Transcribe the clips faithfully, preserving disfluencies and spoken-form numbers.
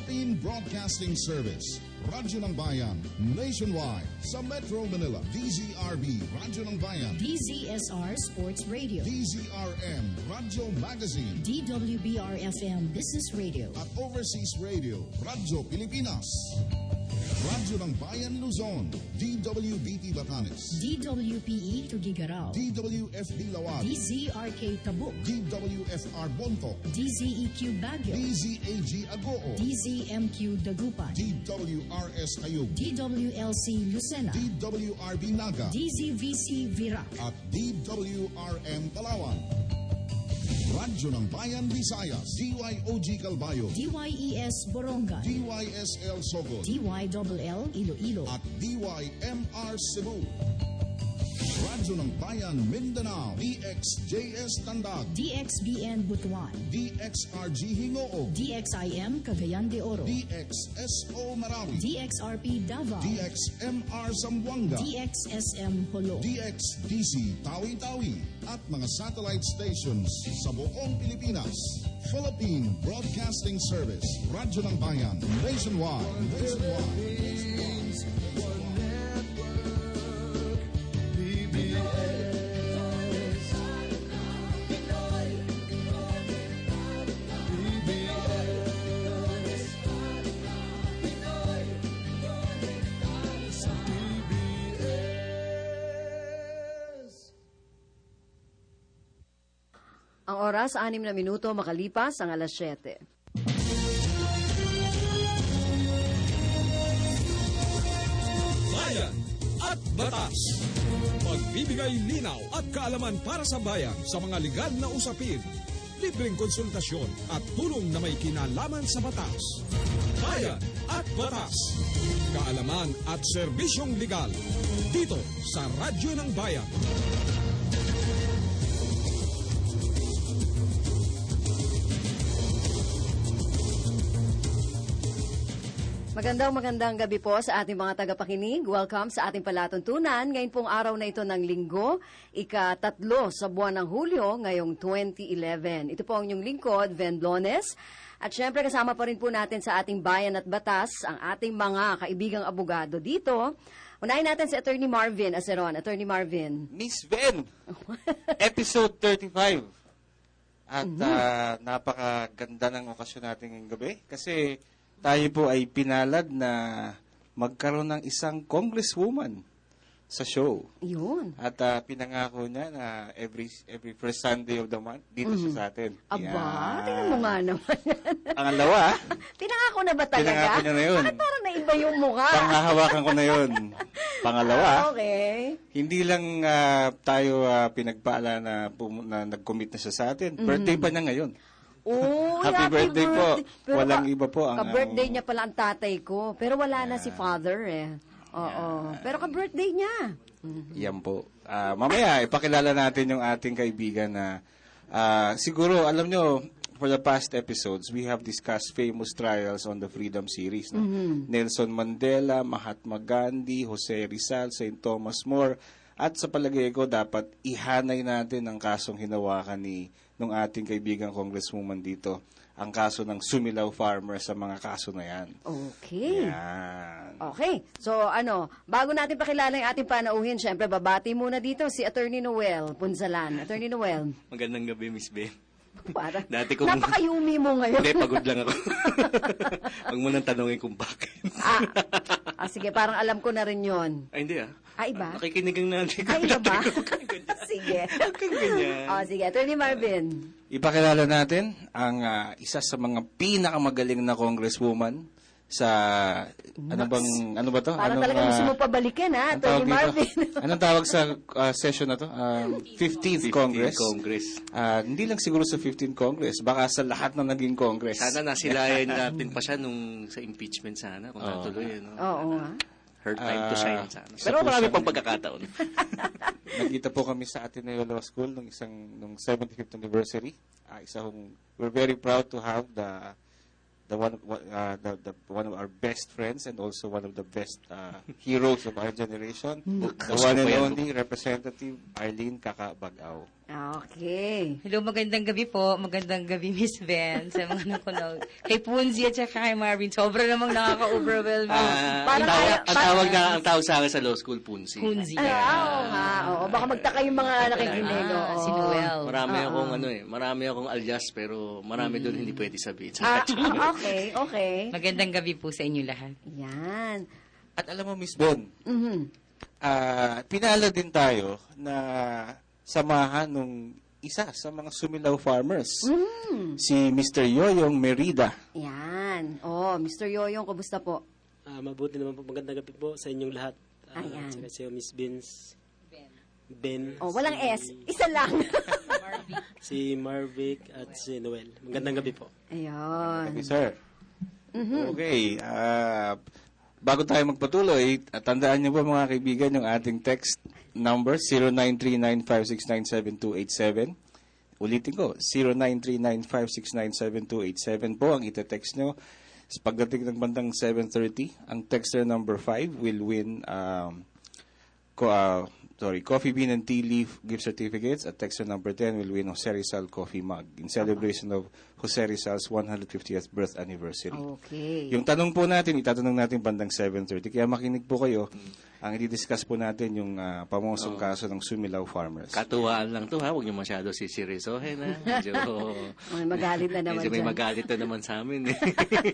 Philippine Broadcasting Service, Radyo ng Bayan, nationwide, sa Metro Manila, D Z R B, Radyo ng Bayan, D Z S R Sports Radio, D Z R M, Radyo Magazine, D W B R F M Business Radio, at Overseas Radio, Radyo Pilipinas. Radyo ng Bayan Luzon, D W B T Batanes, D W P E Tugigarao, D W F D Lawag, D Z R K Tabuk, D W F R Bonto, D Z E Q Baguio, D Z A G Agoo, D Z M Q Dagupan, D W R S Ayub, D W L C Lucena, D W R B Naga, D Z V C Virac, at D W R M Palawan. Radyo ng Bayan Visayas, D Y O G Calbayo, D Y E S Borongan, D Y S L Sogod, D Y L L Iloilo, at D Y M R Cebu. Radyo ng Bayan Mindanao, D X J S Tandag, D X B N Butuan, D X R G Hingoog, D X I M Cagayan de Oro, D X S O Marawi, D X R P Davao, D X M R Zamboanga, D X S M Holo, D X D C Tawi-Tawi, at mga satellite stations sa buong Pilipinas. Philippine Broadcasting Service, Radyo ng Bayan, nationwide, nationwide. Ang oras, anim na minuto makalipas ang alas siyete. Bayan at Batas. Pagbibigay linaw at kaalaman para sa bayan sa mga legal na usapin. Libreng konsultasyon at tulong na may kinalaman sa batas. Bayan at Batas. Kaalaman at serbisyong legal. Dito sa Radyo ng Bayan. Magandang magandang gabi po sa ating mga tagapakinig. Welcome sa ating palatuntunan. Ngayon pong araw na ito ng linggo, ika-tatlo sa buwan ng Hulyo, ngayong twenty eleven. Ito po ang inyong lingkod, Ven Blones. At syempre kasama pa rin po natin sa ating Bayan at Batas, ang ating mga kaibigang abogado dito. Unahin natin si Attorney Marvin Aceron. Attorney Marvin. Miss Ven, episode thirty-five. At mm-hmm. uh, napakaganda ng okasyon natin ngayong gabi. Kasi tayo po ay pinalad na magkaroon ng isang congresswoman sa show. Yun. At uh, pinangako niya na every every first Sunday of the month dito mm-hmm. siya sa atin. Aba, yeah. Tingnan mo nga naman yan. Pangalawa. Pinangako na ba talaga? Pinangako niya na yun. Bakit parang naiba yung mukha? Panghahawakan ko na yun. Pangalawa. Ah, okay. Hindi lang uh, tayo uh, pinagpaala na, pum- na nag-commit na siya sa atin. Mm-hmm. Birthday pa niya ngayon. Oh, happy, happy birthday, birthday po. Pero walang ka, iba po. Ang ka-birthday niya pala ang tatay ko. Pero wala yeah. na si father eh. Oo. Yeah. Pero ka-birthday niya. Mm-hmm. Yan po. Uh, mamaya, ipakilala natin yung ating kaibigan na uh, siguro, alam nyo, for the past episodes, we have discussed famous trials on the Freedom Series. No? Mm-hmm. Nelson Mandela, Mahatma Gandhi, Jose Rizal, Saint Thomas More. At sa palagay ko, dapat ihanay natin ang kasong hinawakan ni nung ating kaibigang congresswoman dito, ang kaso ng Sumilaw Farmer sa mga kaso na yan. Okay. Yan. Okay. So, ano, bago natin pakilala yung ating panauhin, syempre, babati muna dito si Attorney Noel Punzalan. Attorney Noel. Magandang gabi, Miss Ben. Para. Dati kung... Napakayumi mo ngayon. Hindi, pagod lang ako. Huwag mo nang tanongin kung bakit. ah, ah, sige, parang alam ko na rin yun. Ay, hindi ah. Ah, iba? Ah, nakikinigang natin. Ay, iba ba? Sige. Huwag kang ganyan. Oh, sige, Attorney Marvin. Ipakilala natin ang uh, isa sa mga pinakamagaling na congresswoman sa Nuts. ano bang ano ba to? Parang anong, talaga gusto uh, mo pabalikin ha, Attorney Marvin. Anong tawag sa uh, session na to? Um, fifteenth Congress. Congress. Uh, hindi lang siguro sa fifteenth Congress, baka sa lahat na naging Congress. Sana nasilayan natin pa siya nung sa impeachment sana kung oh. natuloy. No? Oo nga. Her time uh, to shine sana. Pero marami pang pagkakataon. Nagkita po kami sa Ateneo Law School nung isang nung seventy-fifth anniversary. Uh, isa hong, we're very proud to have the the one uh, the, the one of our best friends and also one of the best uh, heroes of our generation, the one and only Representative Arlene Kaka Bagao. Okay. Hello, magandang gabi po. Magandang gabi, Miss Ben. Sa mga nakunog. Kay Punzi at saka kay Marvin. Sobra namang nakaka-overwhelm. Ah, Parang ang, tawag, kaya- ang tawag na ang tawag sa akin sa law school, Punzi. Punzi. Ay, oo nga. Oo. Baka magtaka yung mga nakikinig. Ah, oo. si Noel. Marami akong ano eh, marami akong alias pero marami doon hindi pwede sabihin. Ah, ah, okay, okay. Magandang gabi po sa inyo lahat. Yan. At alam mo, Miss Ben, Mhm. ah pinala din tayo na samahan nung isa sa mga Sumilaw farmers, Mm. si Mister Yoyong Merida. Yan. Oh, Mister Yoyong, kumusta po? Ah, mabuti naman po. Magandang gabi po sa inyong lahat. Ah, Ayan. Saka si Miss Vince. Ben. Oh, walang S. si, Isa lang. si Marvic at si Noel. Magandang gabi po. Ayun. Okay, sir. Okay. ah bago tayo magpatuloy, ah, tandaan niyo po mga kaibigan yung ating text number zero nine three nine five six nine seven two eight seven. Ulitin ko, zero nine three nine five six nine seven two eight seven po ang ite-text nyo. Sa pagdating ng bandang seven thirty, ang texter number five will win um, ko, uh, sorry, Coffee Bean and Tea Leaf gift certificates. At texter number ten will win Jose Rizal Coffee Mug in celebration of Jose Rizal's one hundred fiftieth birth anniversary. Okay. Yung tanong po natin, itatanong natin bandang seven thirty. Kaya makinig po kayo. Ang i-discuss po natin yung uh, pamosong kaso ng Sumilaw farmers. Katuwaan lang to ha, huwag niyo masyado sisirisohin ha. Medyo, May magalit na naman medyo may dyan. magalit na naman sa amin eh.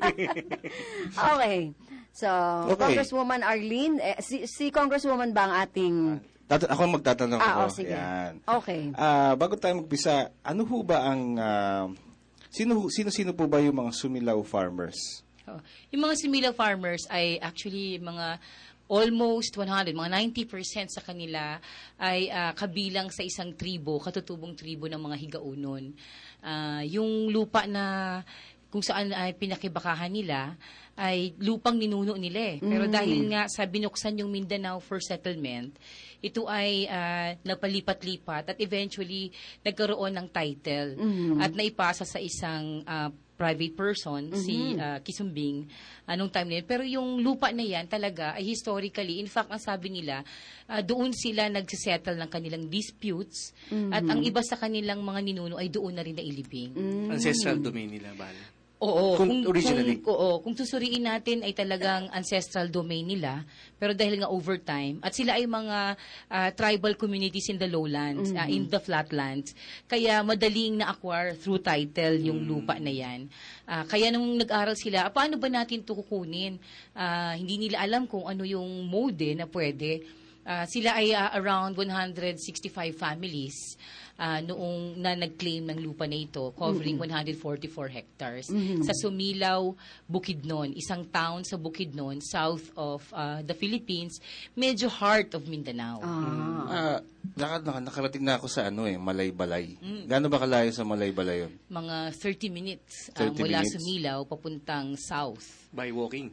Okay. So, Okay. Congresswoman Arlene, eh, si, si Congresswoman ba ang ating... Tat- ako ang magtatanong Ah, ako. oh, sige. Yan. Okay. Ah, bago tayo magpisa, ano ho ba ang... ah, sino, sino-sino po ba yung mga Sumilaw farmers? Oh. Yung mga Sumilaw farmers ay actually mga almost one hundred, mga ninety percent sa kanila ay ah, kabilang sa isang tribo, katutubong tribo ng mga Higaunon. Ah, yung lupa na kung saan ay pinakibakahan nila ay lupang ninuno nila eh. Pero dahil nga sa binuksan yung Mindanao for settlement, ito ay ah, napalipat-lipat at eventually nagkaroon ng title at naipasa sa isang ah, private person, si ah, Kisumbing, anong time na yun. Pero yung lupa na yan talaga ay historically, in fact, ang sabi nila, ah, doon sila nagsisettle ng kanilang disputes at ang iba sa kanilang mga ninuno ay doon na rin nailibing. Ancestral domain nila, bale. Oo, Kung originally. Kung, oo, kung susuriin natin ay talagang ancestral domain nila, pero dahil nga over time, at sila ay mga ah, tribal communities in the lowlands, ah, in the flatlands, kaya madaling na-acquire through title yung lupa na yan. Ah, kaya nung nag-aral sila, ah, paano ba natin ito kukunin? Ah, hindi nila alam kung ano yung mode eh, na pwede. Ah, sila ay ah, around one hundred sixty-five families ah, noong na nag-claim ng lupa na ito, covering one hundred forty-four hectares. Sa Sumilaw, Bukidnon, isang town sa Bukidnon, south of ah, the Philippines, medyo heart of Mindanao. Ah, naka, naka, nakarating na ako sa ano eh, Malay-Balay. Gaano ba kalayo sa Malay-Balay yun? Mga thirty minutes ah, thirty mula minutes. Sumilaw papuntang south. By walking.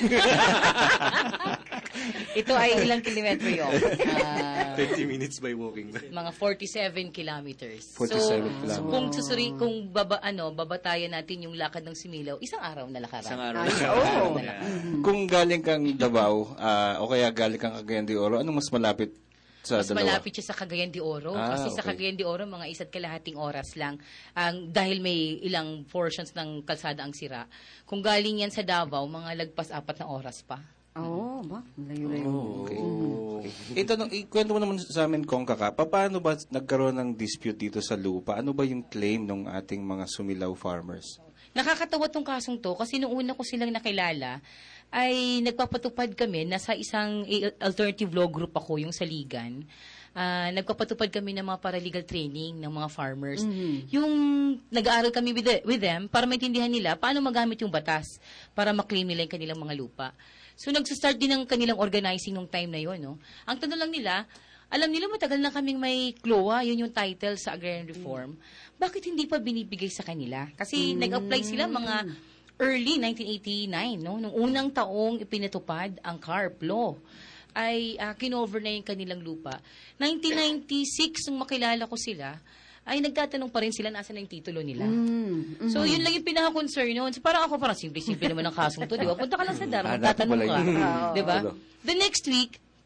Ito ay ilang kilometro yun? Ah, thirty minutes by walking. mga forty-seven kilometers. forty-seven so, kilometers. kung susuri, kung baba, ano, babatayan natin yung lakad ng Sumilaw, isang araw na lakaran. Isang araw Ay, na. oo. Yeah. Kung galing kang Davao, ah, o kaya galing kang Cagayan de Oro, anong mas malapit sa Mas dalawa? malapit siya sa Cagayan de Oro. Ah, kasi sa okay. Cagayan de Oro, mga isa't kalahating oras lang. Ang dahil may ilang portions ng kalsada ang sira. Kung galing yan sa Davao, mga lagpas apat na oras pa. Oo, ba? Layo-layo. Okay. Ito, no, ikwento mo naman sa amin, Kong Kaka, paano ba nagkaroon ng dispute dito sa lupa? Ano ba yung claim ng ating mga Sumilaw farmers? Nakakatawa tong kasong to kasi nung una ko silang nakilala, ay nagpapatupad kami, nasa isang eh, alternative law group ako, yung Saligan. Ah, nagpapatupad kami ng mga paralegal training ng mga farmers. Yung nag-aaral kami with, the- with them para maintindihan nila paano magamit yung batas para maklaim nila yung kanilang mga lupa. So nag-start din ang kanilang organizing nung time na yon, no? Ang tanong lang nila, alam nila matagal na kaming may C L O A, yun yung title sa agrarian reform. Bakit hindi pa binibigay sa kanila? Kasi nag-apply sila mga early nineteen eighty-nine, no? Nung unang taong ipinatupad ang C A R P law, ay uh, kinover na yung kanilang lupa. nineteen ninety-six, nung makilala ko sila, ay nagtatanong pa rin sila nasa na yung titulo nila. So, yun lang yung pinaka-concern noon. So, parang ako, parang simple-simple naman ang kasong to, di ba? Punta ka lang sa Dara, Ah, magtatanong dapat ka. pala Di ba? Hello. The next week,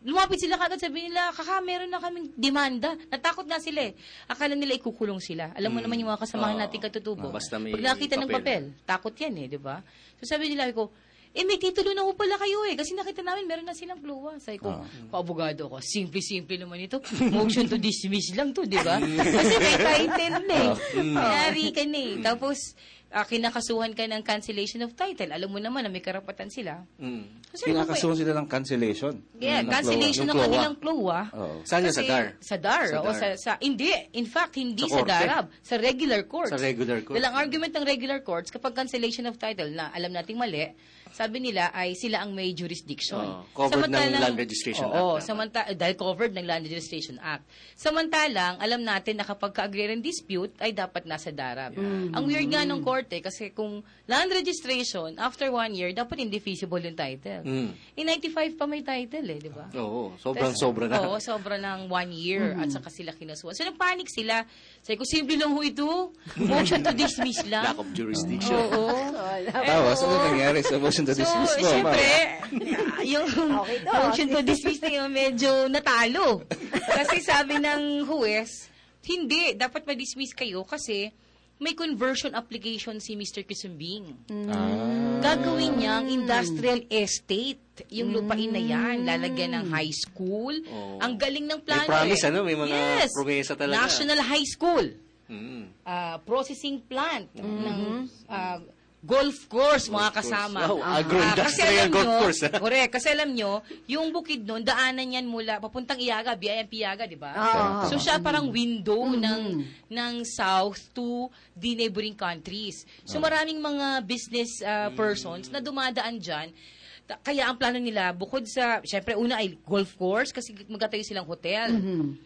lumapit sila kagad, sabi nila, kaka, meron na kaming demanda. Natakot nga sila eh. Akala nila ikukulong sila. Alam mo Mm. naman yung mga kasamahan Oo. natin katutubo. Ah, basta may Pag nakita ng papel. papel, takot yan eh, di ba? So sabi nila ko, eh may titulo na ho pala kayo eh. Kasi nakita namin, meron na silang clue. Sabi ko, paabogado ko, simple-simple naman ito. Motion to dismiss lang to, di ba? Kasi may title na eh. Yari ka na eh. Tapos, ah, kinakasuhan ka ng cancellation of title. Alam mo naman na may karapatan sila. Mm. So, sabi ko, Kinakasuhan sila ng cancellation. Yeah, Ng cancellation ng Yung CLOA. kanilang CLOA. Oo. Saan yun? Sa Kasi- DAR? Sa DAR. Sa o DAR. sa, sa, hindi. In fact, hindi Sa sa, korte. DARAB. Sa regular courts. Sa regular courts. Dahil ang argument ng regular courts, kapag cancellation of title na alam nating mali, sabi nila ay sila ang may jurisdiction. Oo, covered ng Land Registration oo, Act. samanta- dahil covered ng Land Registration Act. Samantalang, alam natin na kapag ka-agrarian dispute, ay dapat nasa DARAB. Ang weird nga ng korte, kasi kung land registration, after one year, dapat indefeasible yung title. Mm. In ninety-five pa may title eh, di ba? Oo, sobrang-sobra na. Oo, sobra ng one year at saka sila kinasuhan. So, nagpanik sila. Sabi ko, simple lang ho ito. Motion to dismiss lang. Lack of jurisdiction. Oo. Tapos, ano nangyari sa motion to So, dismiss mo? siyempre, yung motion to dismiss na yun, medyo natalo. Kasi sabi ng huwes, hindi, dapat ma-dismiss kayo kasi may conversion application si Mister Kisumbing. Ah. Gagawin niyang industrial estate. Yung lupain na yan, lalagyan ng high school. Oo. Ang galing ng plano. May promise, eh. ano? May mga yes. promesa talaga. National High School. Mm. Ah, processing plant ng ah, golf course, mga course. kasama. Wow, Ah, agro-industrial kasi alam golf nyo- course, ah. Correct. Kasi alam nyo, yung bukid nun, daanan yan mula, papuntang Iaga, Biayang Piaga, di ba? Ah. So siya parang window ng ng south to the neighboring countries. So maraming mga business ah, persons na dumadaan dyan. Ta- Kaya ang plano nila, bukod sa, syempre una ay golf course, kasi magkatayo silang hotel.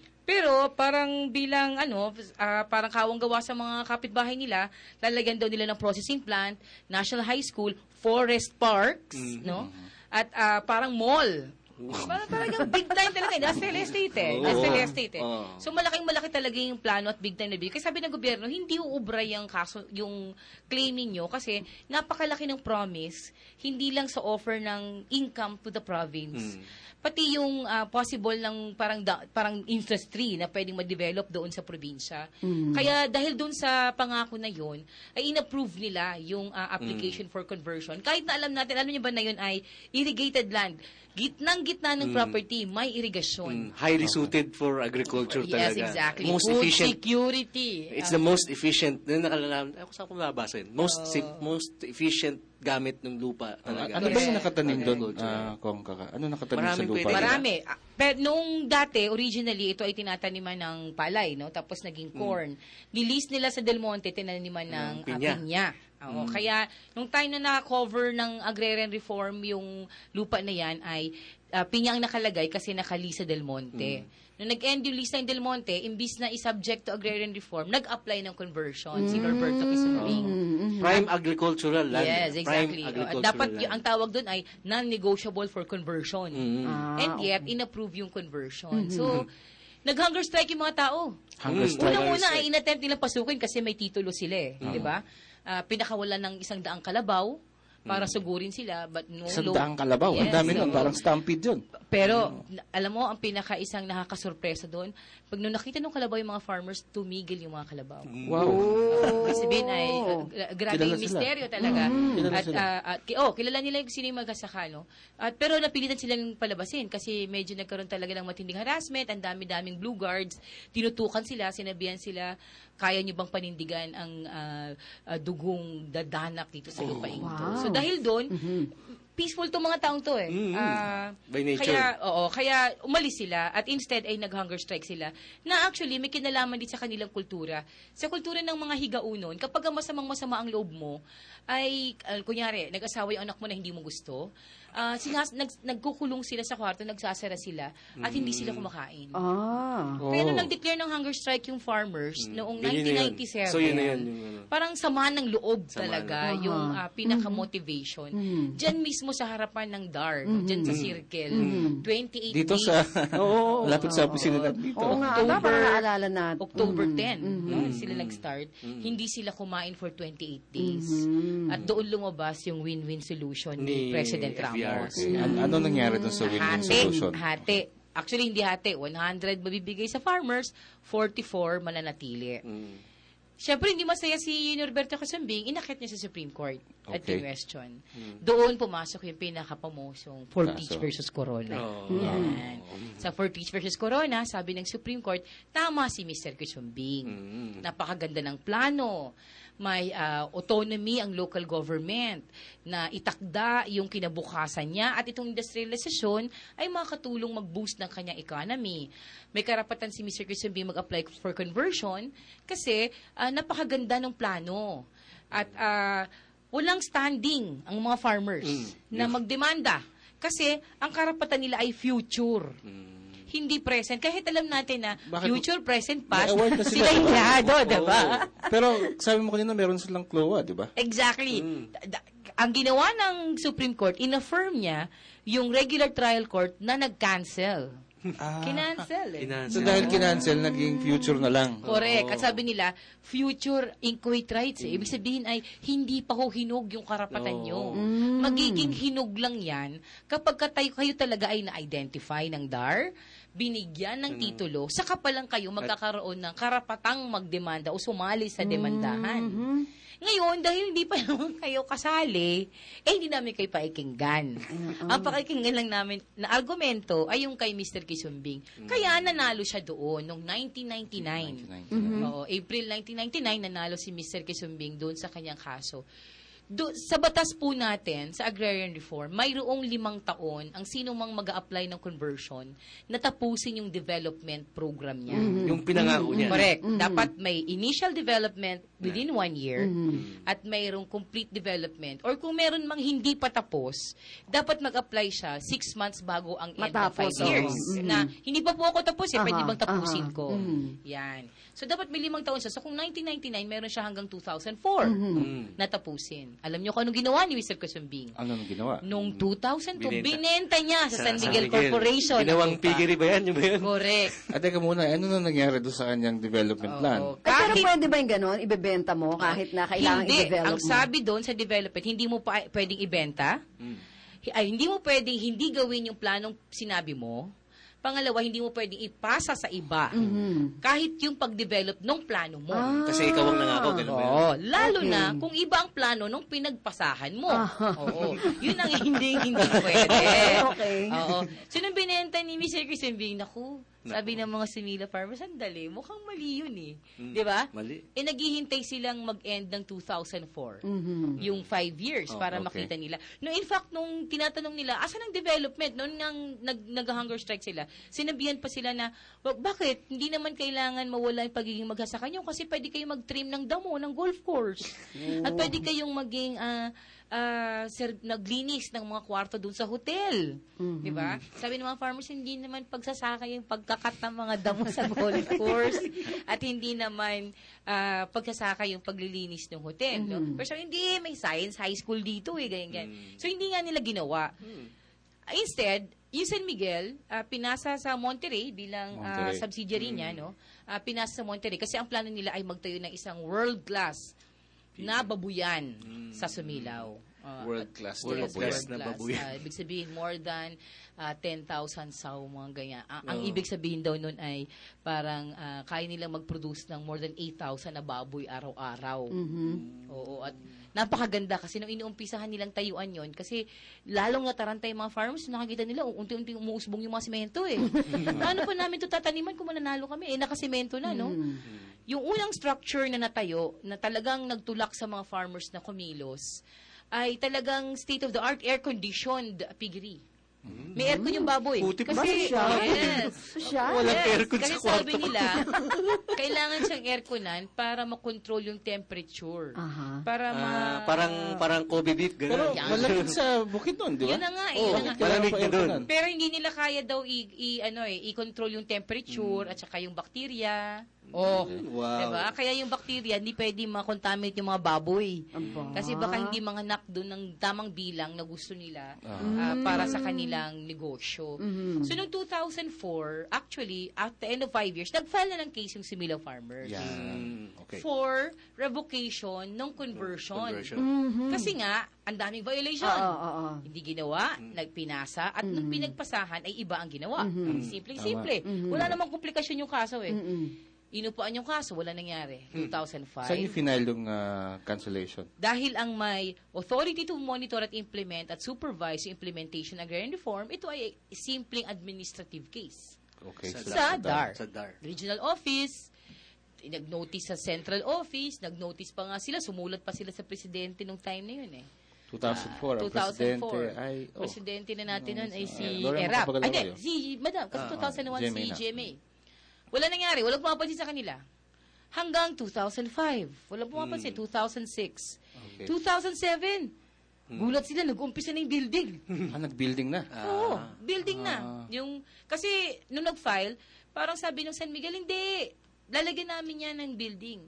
Pero parang bilang ano, ah, parang kawang gawa sa mga kapitbahay nila, lalagyan daw nila ng processing plant, National High School, forest parks, no? At ah, parang mall. Parang talagang big time talaga. Industrial estate eh. Oo. Industrial estate eh. Oo. So malaking malaki talaga yung plano at big time na big. Kasi sabi ng gobyerno, hindi uubra yung kaso, yung claim ninyo kasi napakalaki ng promise, hindi lang sa offer ng income to the province. Pati yung ah, possible ng parang da- parang industry na pwedeng ma-develop doon sa probinsya. Kaya dahil doon sa pangako na yun, ay in-approve nila yung ah, application for conversion. Kahit na alam natin, alam niyo ba na yun ay irrigated land. Gitnang-gitna ng property, may Mm. irigasyon. Highly suited for agriculture Yes, talaga. exactly. Most Food efficient. security. It's Ah, the most efficient. Na nakalalam, ako saan ko mababasa yun? Most, Oh. si- most efficient gamit ng lupa talaga. Ano ba yung nakatanim doon, Agriculture. ah, Kong Kaka? Ano nakatanim Maraming sa lupa? pwede. nila? Marami. Ah, Pero nung dati, originally, ito ay tinataniman ng palay, no? Tapos naging corn. Nilis nila sa Del Monte, tinaniman ng Mm, ah, pinya. pinya. Oo, Kaya, nung time na na-cover ng agrarian reform yung lupa na yan, ay ah, pinya ang nakalagay kasi nakali sa Del Monte. Nung nag-end yung lista ng Del Monte, imbis na i-subject to agrarian reform, nag-apply ng conversion si Norberto Quisumbing. Prime agricultural land. Yes, exactly. Prime Uh, agricultural dapat land. y- ang tawag doon ay non-negotiable for conversion. Mm. Ah, And yet, in-approve yung conversion. So, nag-hunger strike yung mga tao. Hunger Mm. strike. Unang-una ay inattempt nilang pasukin kasi may titulo sila eh. Di ba? Ah, pinakawalan ng isang daang kalabaw para sugurin sila, but no Isang law- daang kalabaw. Ang Yes, dami nun. oo. Parang stampede yun. Pero, na- alam mo, ang pinaka-isang nakakasurpresa doon, pag nung nakita ng kalabaw yung mga farmers, tumigil yung mga kalabaw. Wow. Ibig sabihin ay, uh, gra- grabe Kilala yung sila. misteryo talaga. Kilala At, sila. ah, at, ki- oh, kilala nila yung sino yung magsasaka, no? At, pero napilitan silang palabasin kasi medyo nagkaroon talaga ng matinding harassment, ang dami-daming blue guards, tinutukan sila, sinabihan sila, kaya nyo bang panindigan ang ah, ah, dugong dadanak dito sa lupain to? Wow. So dahil doon, peaceful to mga taong to eh. Mm, mm. Ah, By nature. Kaya, oo, kaya umalis sila at instead ay nag-hunger strike sila na actually may kinalaman din sa kanilang kultura. Sa kultura ng mga higaunon, kapag ang masamang-masama ang loob mo, ay, uh, kunyari, nag-asawa yung anak mo na hindi mo gusto, ah, sinas- nag- nagkukulong sila sa kwarto, nagsasara sila, at hindi sila kumakain. Ah. Kaya nung nag-declare ng hunger strike yung farmers noong Yun, yun na yun. nineteen ninety-seven, So, yun na yun. Yung, ano. parang sama ng loob Sama talaga ng- yung Aha. ah, pinaka-motivation. Mhm. Diyan mismo mismo sa harapan ng D A R, no, dyan sa circle. twenty-eight Dito days. sa, Oo. lapit sa opisina natin dito. Oo nga, October- dapat naalala natin. October tenth, no, sila nag-start. Hindi sila kumain for twenty-eight days. At doon lumabas yung win-win solution ni, Ni President F B R. Ramos. An- ano nangyari dun sa win-win Hati, solution? hati. Actually, hindi hati. one hundred mabibigay sa farmers, forty-four mananatili. Siyempre, hindi masaya si Norberto Casambing, inakit niya sa Supreme Court at Okay. question. Doon pumasok yung pinakapamosong for Kaso. teach versus Corona. Oo. Yan. Sa for teach versus Corona, sabi ng Supreme Court, tama si Mister Casambing. Napakaganda ng plano. May ah, autonomy ang local government na itakda yung kinabukasan niya at itong industrialization ay makakatulong mag-boost ng kanyang economy. May karapatan si Mister Casambing mag-apply for conversion kasi ah, napakaganda ng plano. At ah, walang standing ang mga farmers na magdemanda kasi ang karapatan nila ay future. Hindi present. Kahit alam natin na Bakit- future, present, past, May award na sila sila. empleyado, diba? Pero sabi mo kanina, meron silang C L O A, di ba? Exactly. Da- da- Ang ginawa ng Supreme Court, in-affirm niya yung regular trial court na nag-cancel. Kinancel eh. So dahil kinancel, naging future na lang. Correct. At sabi nila, future inchoate rights. Eh. Ibig sabihin ay, hindi pa ho hinog yung karapatan nyo. Magiging hinog lang yan kapag kayo, kayo talaga ay na-identify ng D A R, binigyan ng titulo, saka pa lang kayo magkakaroon ng karapatang magdemanda o sumali sa demandahan. Ngayon, dahil hindi pa naman kayo kasali, eh hindi namin kayo paikinggan. Ang pakikinggan lang namin na argumento ay yung kay Mister Casambing. Kaya nanalo siya doon noong nineteen ninety-nine. Oo, April nineteen ninety-nine, nanalo si Mister Casambing doon sa kanyang kaso. Do, sa batas po natin, sa agrarian reform, mayroong limang taon ang sino mang mag-a-apply ng conversion na tapusin yung development program niya. Yung pinangako niya. Correct. Dapat may initial development within one year at mayroong complete development. Or kung meron mang hindi pa tapos, dapat mag-apply siya six months bago ang end of Matapos, five years. oo. Na hindi pa po ako tapos eh, pwede Aha, bang tapusin aha. ko? Yan. So, dapat may limang taon siya. So, kung nineteen ninety-nine, meron siya hanggang two thousand four na tapusin. Alam niyo kung anong ginawa ni Mister Casambing? Ano nang ginawa? Noong two thousand two, Binenta. binenta niya sa, San Miguel Corporation. Ginawang ang lupa. piggery ba yan? Yung ba yan? Correct. At teka muna, ano nang nangyari doon sa kanyang development plan? Oo. Eh, pero Kahit- pwede ba yung gano'n? Ibebenta mo kahit na kailangan hindi. i-develop Ang mo? sabi doon sa development, hindi mo pa pwedeng ibenta. Ay, hindi mo pwedeng hindi gawin yung planong sinabi mo. Pangalawa, hindi mo pwedeng ipasa sa iba. Kahit yung pag-develop ng plano mo. Kasi ikaw ang nangako, ganun ba yun? Oo, lalo Okay. na kung iba ang plano nung pinagpasahan mo. Oo. Yun ang hindi hindi pwede. Okay. Oo. So nung binenta ni Mister Casambing, naku, sabi ng mga Simila farmers, sandali, mukhang mali yun eh. Di ba? Mali. Eh naghihintay silang mag-end ng two thousand four. Yung five years Oh, para okay. makita nila. No, in fact, nung tinatanong nila, asan ang development? Noon nang nag, nag-hunger strike sila, sinabihan pa sila na, "Wag- bakit? Hindi naman kailangan mawala yung pagiging maghasaka nyo kasi pwede kayong mag-trim ng damo, ng golf course. At pwede kayong maging ah, ah, sir, naglinis ng mga kwarto dun sa hotel. Di ba? Sabi ng mga farmers, hindi naman pagsasaka yung pagkakat ng mga damo sa golf course at hindi naman ah, pagsasaka yung paglilinis ng hotel. No? Pero sabi, hindi, may science high school dito eh, ganyan, ganyan. So, hindi nga nila ginawa. Instead, yung San Miguel, ah, pinasa sa Monterrey bilang ah, Monterrey. subsidiary niya, no? Ah, pinasa sa Monterrey kasi ang plano nila ay magtayo ng isang world-class na babuyan sa Sumilaw. Ah, World class na Yes, babuyan. world na class. babuyan. Ah, ibig sabihin, more than ah, ten thousand saw, mga ganyan. Ah, ang ibig sabihin daw nun ay parang ah, kaya nilang mag-produce ng more than eight thousand na baboy araw-araw. Oo, at napakaganda kasi nung inuumpisahan nilang tayuan yon kasi lalong natarantay yung mga farmers, nakakita nila, unti-unti umuusbong yung mga semento eh. Paano pa namin ito tataniman kung mananalo kami? Eh, nakasemento na, no? Yung unang structure na natayo, na talagang nagtulak sa mga farmers na kumilos, ay talagang state-of-the-art air-conditioned piggery. May aircon yung baboy. Puti pa Kasi, siya. yes. Social? Walang Yes, aircon kasi sa kwarto. sabi nila, kailangan siyang airconan para makontrol yung temperature. Aha. Para ma... Ah, parang parang Kobe beef, Pero gano'n. Yan. malapit sa bukid nun, di ba? Yun na nga, eh, Oo, yun na nga. malamig na doon. Pero hindi nila kaya daw i, i- ano eh, i-control yung temperature at saka yung bakterya. Oh, Wow. diba? Kaya yung bacteria, hindi pwede makontaminate yung mga baboy. Aba. Kasi baka hindi mga anak doon ng tamang bilang na gusto nila ah, para sa kanilang negosyo. So, noong two thousand four, actually, at the end of five years, nag-file na ng case yung Similaw Farmers. Yan. Okay. For revocation ng conversion. Conversion. Kasi nga, ang daming violation. Oo, oo, oo. Hindi ginawa, nagpinasa, at nung pinagpasahan ay iba ang ginawa. Simpleng-simple. Wala namang komplikasyon yung kaso eh. Inupuan yung kaso, wala nangyari. two thousand five. Saan yung final yung ah, cancellation? Dahil ang may authority to monitor at implement at supervise yung implementation ng agrarian reform, ito ay simpleng administrative case. Okay. Sa Sa D A R. Sa D A R. Regional office, nag-notice sa central office, nag-notice pa nga sila, sumulat pa sila sa presidente nung time na yun eh. two thousand four, ang two thousand four. presidente ay... Oh. Presidente na natin nun ay si Lorena Erap. Mapagalaw Ay, hindi, kayo. si Madam, kasi Ah, two thousand one G M A si na. G M A. Wala nangyari, walang pumapansin sa kanila. Hanggang two thousand five, walang pumapansin, two thousand six, Okay. two thousand seven, gulat sila, nag-umpisa na yung building. Ah, nag-building na. Oo, building na. Yung, kasi, nung nag-file, parang sabi ng San Miguel, hindi, lalagyan namin yan ng building.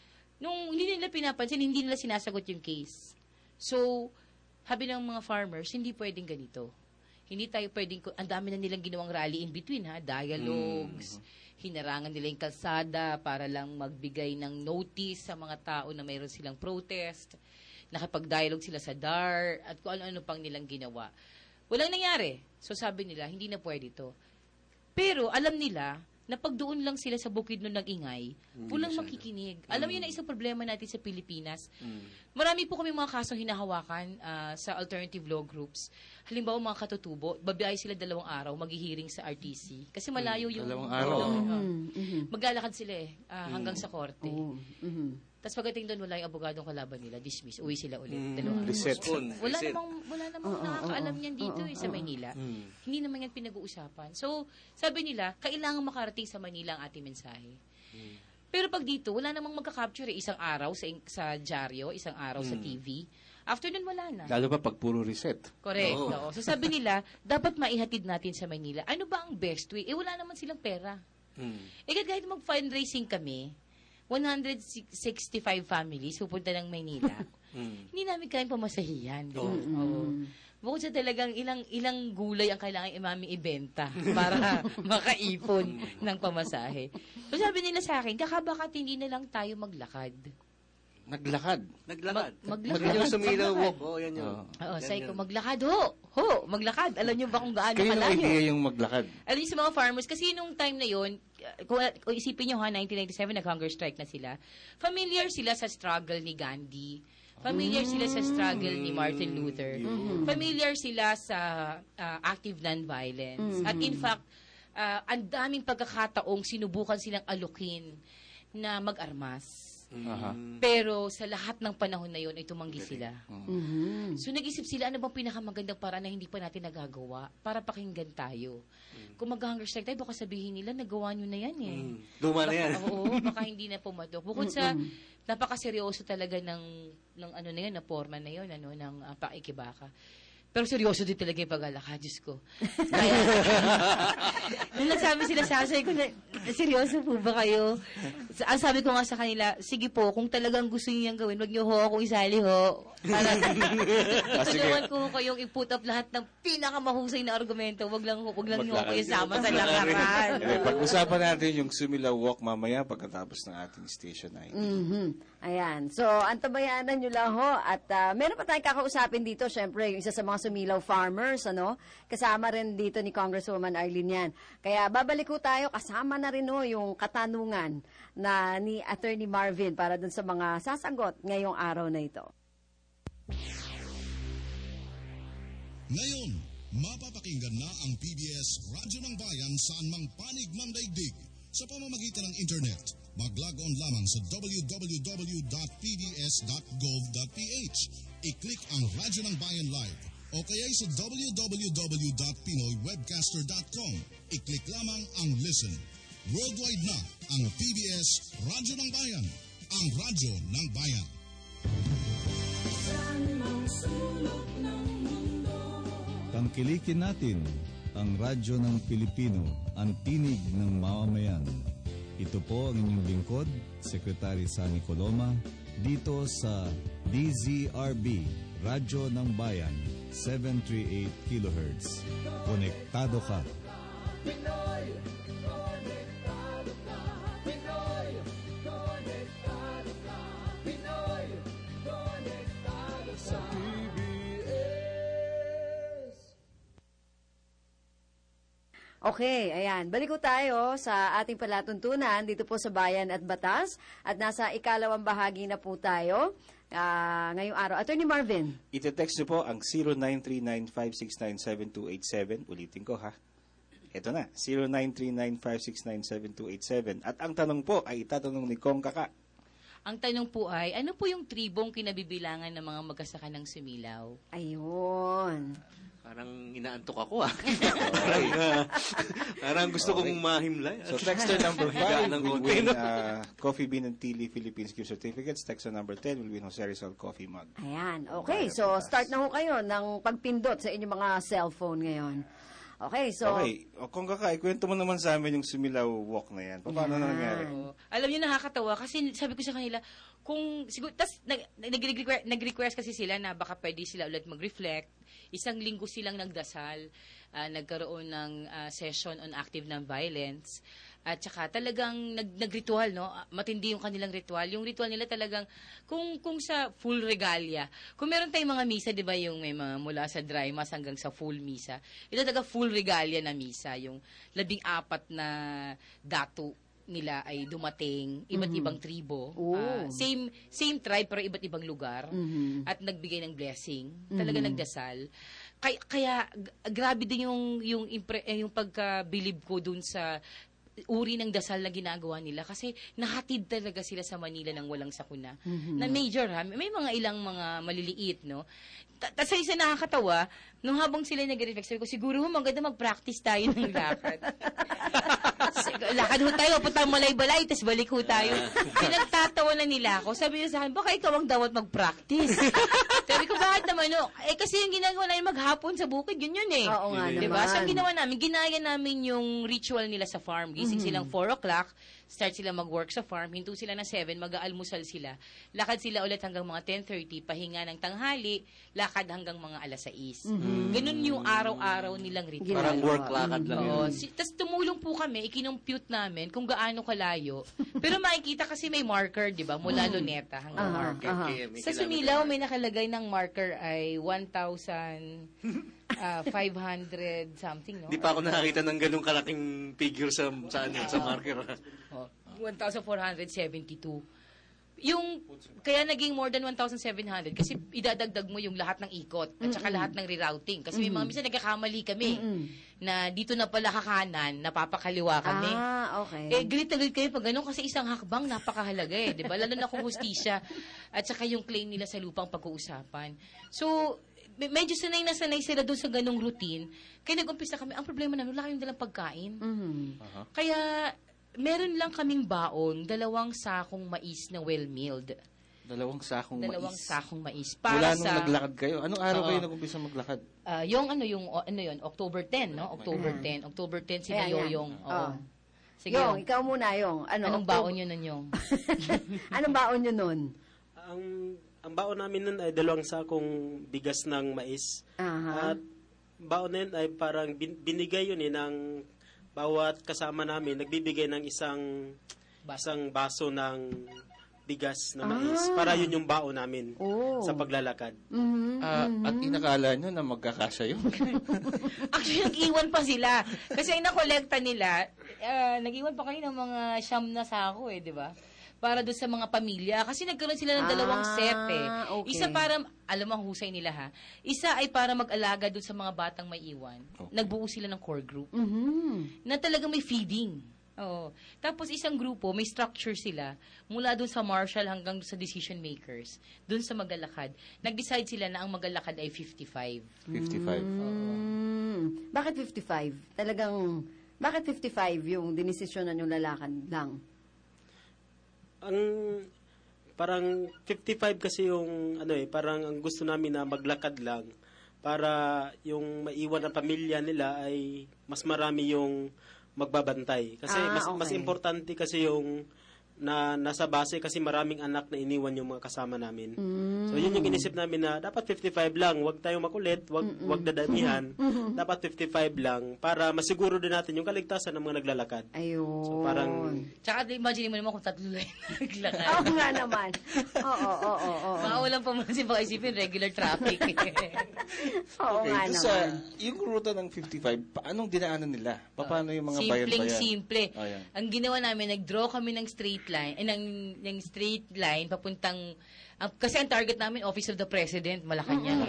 Nung hindi nila pinapansin, hindi nila sinasagot yung case. So, sabi ng mga farmers, hindi pwedeng ganito. Hindi tayo pwedeng, ang dami na nilang ginawang rally in between, ha? Dialogues, hinarangan nila yung kalsada para lang magbigay ng notice sa mga tao na mayroon silang protest. Nakapag-dialogue sila sa D A R at kung ano-ano pang nilang ginawa. Walang nangyari. So sabi nila, hindi na pwede ito. Pero alam nila na pag doon lang sila sa bukid nun nag-ingay, walang makikinig. Alam niyo na isang problema natin sa Pilipinas. Marami po kami mga kasong hinahawakan ah, sa alternative law groups. Halimbawa mga katutubo, babiyay sila dalawang araw, maghihiring sa R T C. Kasi malayo yung... Dalawang araw. Oo. Maglalakad sila eh, ah, hanggang sa korte. Oo. Mhm. Tapos pagdating doon, wala yung abogadong kalaban nila, dismiss, uwi sila ulit. Dalawang araw. Reset. Postpone. Wala Reset. namang, wala namang nakakaalam niyan dito eh, sa Manila. Hindi naman yan pinag-uusapan. So, sabi nila, kailangan makarating sa Manila ang ating mensahe. Pero pag dito, wala namang magka-capture eh. Isang araw sa, sa dyaryo, isang araw sa T V. After nun, wala na. Lalo pa pag puro reset. Correct. Oo. So sabi nila, dapat maihatid natin sa Manila. Ano ba ang best way? Eh, wala naman silang pera. Eh, kahit mag-fundraising kami, one hundred sixty-five families pupunta ng Maynila. Hindi namin kayang pamasahiyan. Oh. Oo. Bukod sa talagang ilang ilang gulay ang kailangan imaming ibenta para makaipon ng pamasahe. So sabi nila sa akin, kakabakat hindi na lang tayo maglakad. Naglakad. Naglakad. Mag- maglakad. Yan yung sumilaw Maglakad. walk. Oh, yan yun. Oo, Yan sabi ko, yun. maglakad ho. Ho, maglakad. Alam niyo ba kung gaano Kayo ng kalayo? idea yung maglakad. Alam niyo sa mga farmers, kasi nung time na yon, kung, kung isipin niyo ha, nineteen ninety-seven, nag-hunger strike na sila. Familiar sila sa struggle ni Gandhi. Familiar sila sa struggle ni Martin Luther. Familiar sila sa uh, active nonviolence. At in fact, uh, ang daming pagkakataong sinubukan silang alukin na mag-armas. Aha. Pero sa lahat ng panahon na yon ay tumanggi sila. So nag-isip sila, ano bang pinakamagandang paraan na hindi pa natin nagagawa para pakinggan tayo. Kung mag-hunger strike tayo, baka sabihin nila, nagawa nyo na yan eh. Luma na yan. Baka, oo, baka hindi na pumatok. Bukod sa napakaseryoso talaga ng, ng ano na yun, na forma na yun, ano, ng uh, pakikibaka. Pero seryoso din talaga yung pag-alaka, Diyos ko. Kaya, nung nagsabi sila sa akin, ko na, seryoso po ba kayo? Sa- Ang sabi ko nga sa kanila, sige po, kung talagang gusto niyo yung gawin, wag niyo ho akong isali ho. Para tulungan ko ho kayong i-put up lahat ng pinakamahusay na argumento. Wag lang ho, wag lang niyo ako isama sa lakaran. Eh, pag-usapan natin yung Sumilaw Walk mamaya pagkatapos ng ating station night. Mhm. Ayan. So, antabayanan nyo lang ho. At ah, meron pa tayong kakausapin dito, syempre, yung isa sa mga Sumilaw farmers, ano? Kasama rin dito ni Congresswoman Arlene yan. Kaya babalik ko tayo, kasama na rin ho yung katanungan na ni Attorney Marvin para dun sa mga sasagot ngayong araw na ito. Ngayon, mapapakinggan na ang P B S Radyo ng Bayan saan mang panig ng daigdig sa pamamagitan ng internet. Mag-log on lamang sa w w w dot p b s dot gov dot p h. I-click ang Radyo ng Bayan Live o kaya sa w w w dot pinoy webcaster dot com. I-click lamang ang Listen. Worldwide na ang P B S Radyo ng Bayan, ang Radyo ng Bayan. Tangkilikin natin ang radyo ng Pilipino, ang tinig ng mamamayan. Ito po ang inyong lingkod, Secretary Sani Coloma, dito sa D Z R B, Radyo ng Bayan, seven thirty-eight kilohertz. Konektado ka. Okay, ayan. Balik ko tayo sa ating palatuntunan dito po sa Bayan at Batas. At nasa ikalawang bahagi na po tayo uh, ngayong araw. Attorney Marvin. Ite-text nyo po ang zero nine three nine five six nine seven two eight seven. Ulitin ko ha. Ito na, zero nine three nine five six nine seven two eight seven. At ang tanong po ay itatanong ni Kong Kaka. Ang tanong po ay, ano po yung tribong kinabibilangan ng mga magkasaka ng Sumilaw? Ayun. Parang inaantok ako ah. parang, uh, parang gusto okay. kong mahimlay. So texter number five will win uh, Coffee Bean and Tea Leaf Philippines gift certificates. Texter number ten will win Jose Rizal Coffee Mug. Ayan. Okay, so start na ho kayo ng pagpindot sa inyong mga cellphone ngayon. Okay, so... Okay, o, kung kaka, ikwento mo naman sa amin yung Sumilaw Walk na yan. Paano yeah. na nangyari? Oh, alam niyo, nakakatawa kasi sabi ko sa kanila, kung siguro, tas nag, nag-request, nag-request kasi sila na baka pwede sila ulit mag-reflect. Isang linggo silang nagdasal, uh, nagkaroon ng uh, session on active non-violence. At saka talagang nag, nag-ritual, no? Matindi yung kanilang ritual. Yung ritual nila talagang, kung kung sa full regalia, kung meron tayong mga misa, di ba, yung may mga mula sa dry mass hanggang sa full misa, ito talaga full regalia na misa, yung labing apat na datu nila ay dumating, iba't mm-hmm. ibang tribo, uh, same same tribe pero iba't ibang lugar, mm-hmm. at nagbigay ng blessing, talaga mm-hmm. nagdasal. Kaya, kaya grabe din yung yung impre, yung pagka-believe ko dun sa uri ng dasal na ginagawa nila kasi nahatid talaga sila sa Manila ng walang sakuna. Mm-hmm. Na major ha, may mga ilang mga maliliit, no. Tapos sa isa nakakatawa, nung habang sila nag-reflect, sabi ko, siguro maganda mag-practice tayo ng lakad. Lakad ho tayo, puntang malay-balay, tapos balik ho tayo. Pinagtatawa na nila ako. Sabi niya sa akin, baka ikaw ang dapat mag-practice. Sabi ko, bakit naman, no? Eh, kasi yung ginagawa namin maghapon sa bukid, yun yun eh. Oo nga diba? naman. So, ang ginawa namin, ginaya namin yung ritual nila sa farm. Gising mm-hmm. silang four o'clock, start sila mag-work sa farm, hinto sila ng seven, mag-aalmusal sila. Lakad sila ulit hanggang mga ten thirty, pahinga ng tanghali, lakad hanggang mga alas sais. Mm-hmm. Ganun yung araw-araw nilang ritual. Parang work lakad lang yun. Si, Tapos tumulong po kami, ikinumpute namin kung gaano kalayo. Pero makikita kasi may marker, di ba? Mula Luneta hanggang uh-huh, marker. Uh-huh. Okay, sa Sumilaw, may nakalagay ng marker ay one thousand five hundred something, no? Di pa ako nakakita ng ganung kalaking figure sa sa, ano, sa marker. Oh, one thousand four hundred seventy-two. Yung, kaya naging more than one thousand seven hundred kasi idadagdag mo yung lahat ng ikot at saka mm-hmm. lahat ng rerouting. Kasi may mga minsan nagkakamali kami mm-hmm. na dito na pala kakanan, napapakaliwa kami. Ah, okay. Eh, galit na galit kayo pag ganun kasi isang hakbang napakahalaga eh. Diba? Lalo na kung hustisya at saka yung claim nila sa lupang pag-uusapan. So, medyo sanay na sanay sila doon sa ganung routine. Kaya nag-umpisa kami, ang problema namin, wala kayong dalang pagkain. Mm-hmm. Uh-huh. Kaya, meron lang kaming baon, dalawang sakong mais na well-milled. Dalawang sakong dalawang mais? Dalawang sakong mais. Para Mula sa, nung naglakad kayo? Anong araw uh, kayo nag-umpisa maglakad? Uh, yung ano, yung, ano yun, October tenth, no? October tenth. October tenth, si Yoyong. Oh. Sige, Yung, ikaw muna, Yung. Ano, Anong October... baon yun nun, Yung? Anong baon yun nun? Ang, ang baon namin nun ay dalawang sakong bigas ng mais. Uh-huh. At baon na yun ay parang bin, binigay yun eh ng bawat kasama namin, nagbibigay ng isang baso. isang baso ng bigas na mais. Ah. Para yun yung baon namin oh. sa paglalakad. Mm-hmm. Uh, at inakala nyo na magkakasya yun? Actually, nag-iwan pa sila. Kasi ang nakolekta nila, uh, nag-iwan pa kayo ng mga siyam na sako eh, di ba? Para doon sa mga pamilya. Kasi nagkaroon sila ng dalawang ah, set eh. Okay. Isa para, alam mo ang husay nila ha, isa ay para mag-alaga doon sa mga batang may iwan. Okay. Nagbuo sila ng core group. Mm-hmm. Na talagang may feeding. Oo. Tapos isang grupo, may structure sila, mula doon sa marshal hanggang sa decision makers, doon sa maglalakad. Nag-decide sila na ang maglalakad ay fifty-five. fifty-five? Mm. Bakit fifty-five? Talagang, bakit fifty-five yung dinesisyonan yung lalakad lang? Ang parang fifty-five kasi yung ano eh, parang ang gusto namin na maglakad lang para yung maiwan na pamilya nila ay mas marami yung magbabantay. Kasi Ah, mas mas okay. importante kasi yung na nasa base kasi maraming anak na iniwan yung mga kasama namin. Mm. So yun yung inisip namin na dapat fifty-five lang, wag tayong makulit, wag wag dadamihan. Dapat fifty-five lang para masiguro din natin yung kaligtasan ng mga naglalakad. Ayun. So parang Tsaka imagine mo naman kung tatlo lang yung naglakad. Oo nga naman. Oo, oo, oo, oo. Makawalan pa man si baka isipin, regular traffic. Oo Okay, nga doon naman. sa, yung ruta ng fifty-five, paanong dinaanan nila? Paano yung mga Simpleng bayan-bayan? simple. Oh, yan. Ang ginawa namin, nag-draw kami ng straight line, eh, ng, ng straight line papuntang, ang- kasi ang target namin, Office of the President, Malacanang.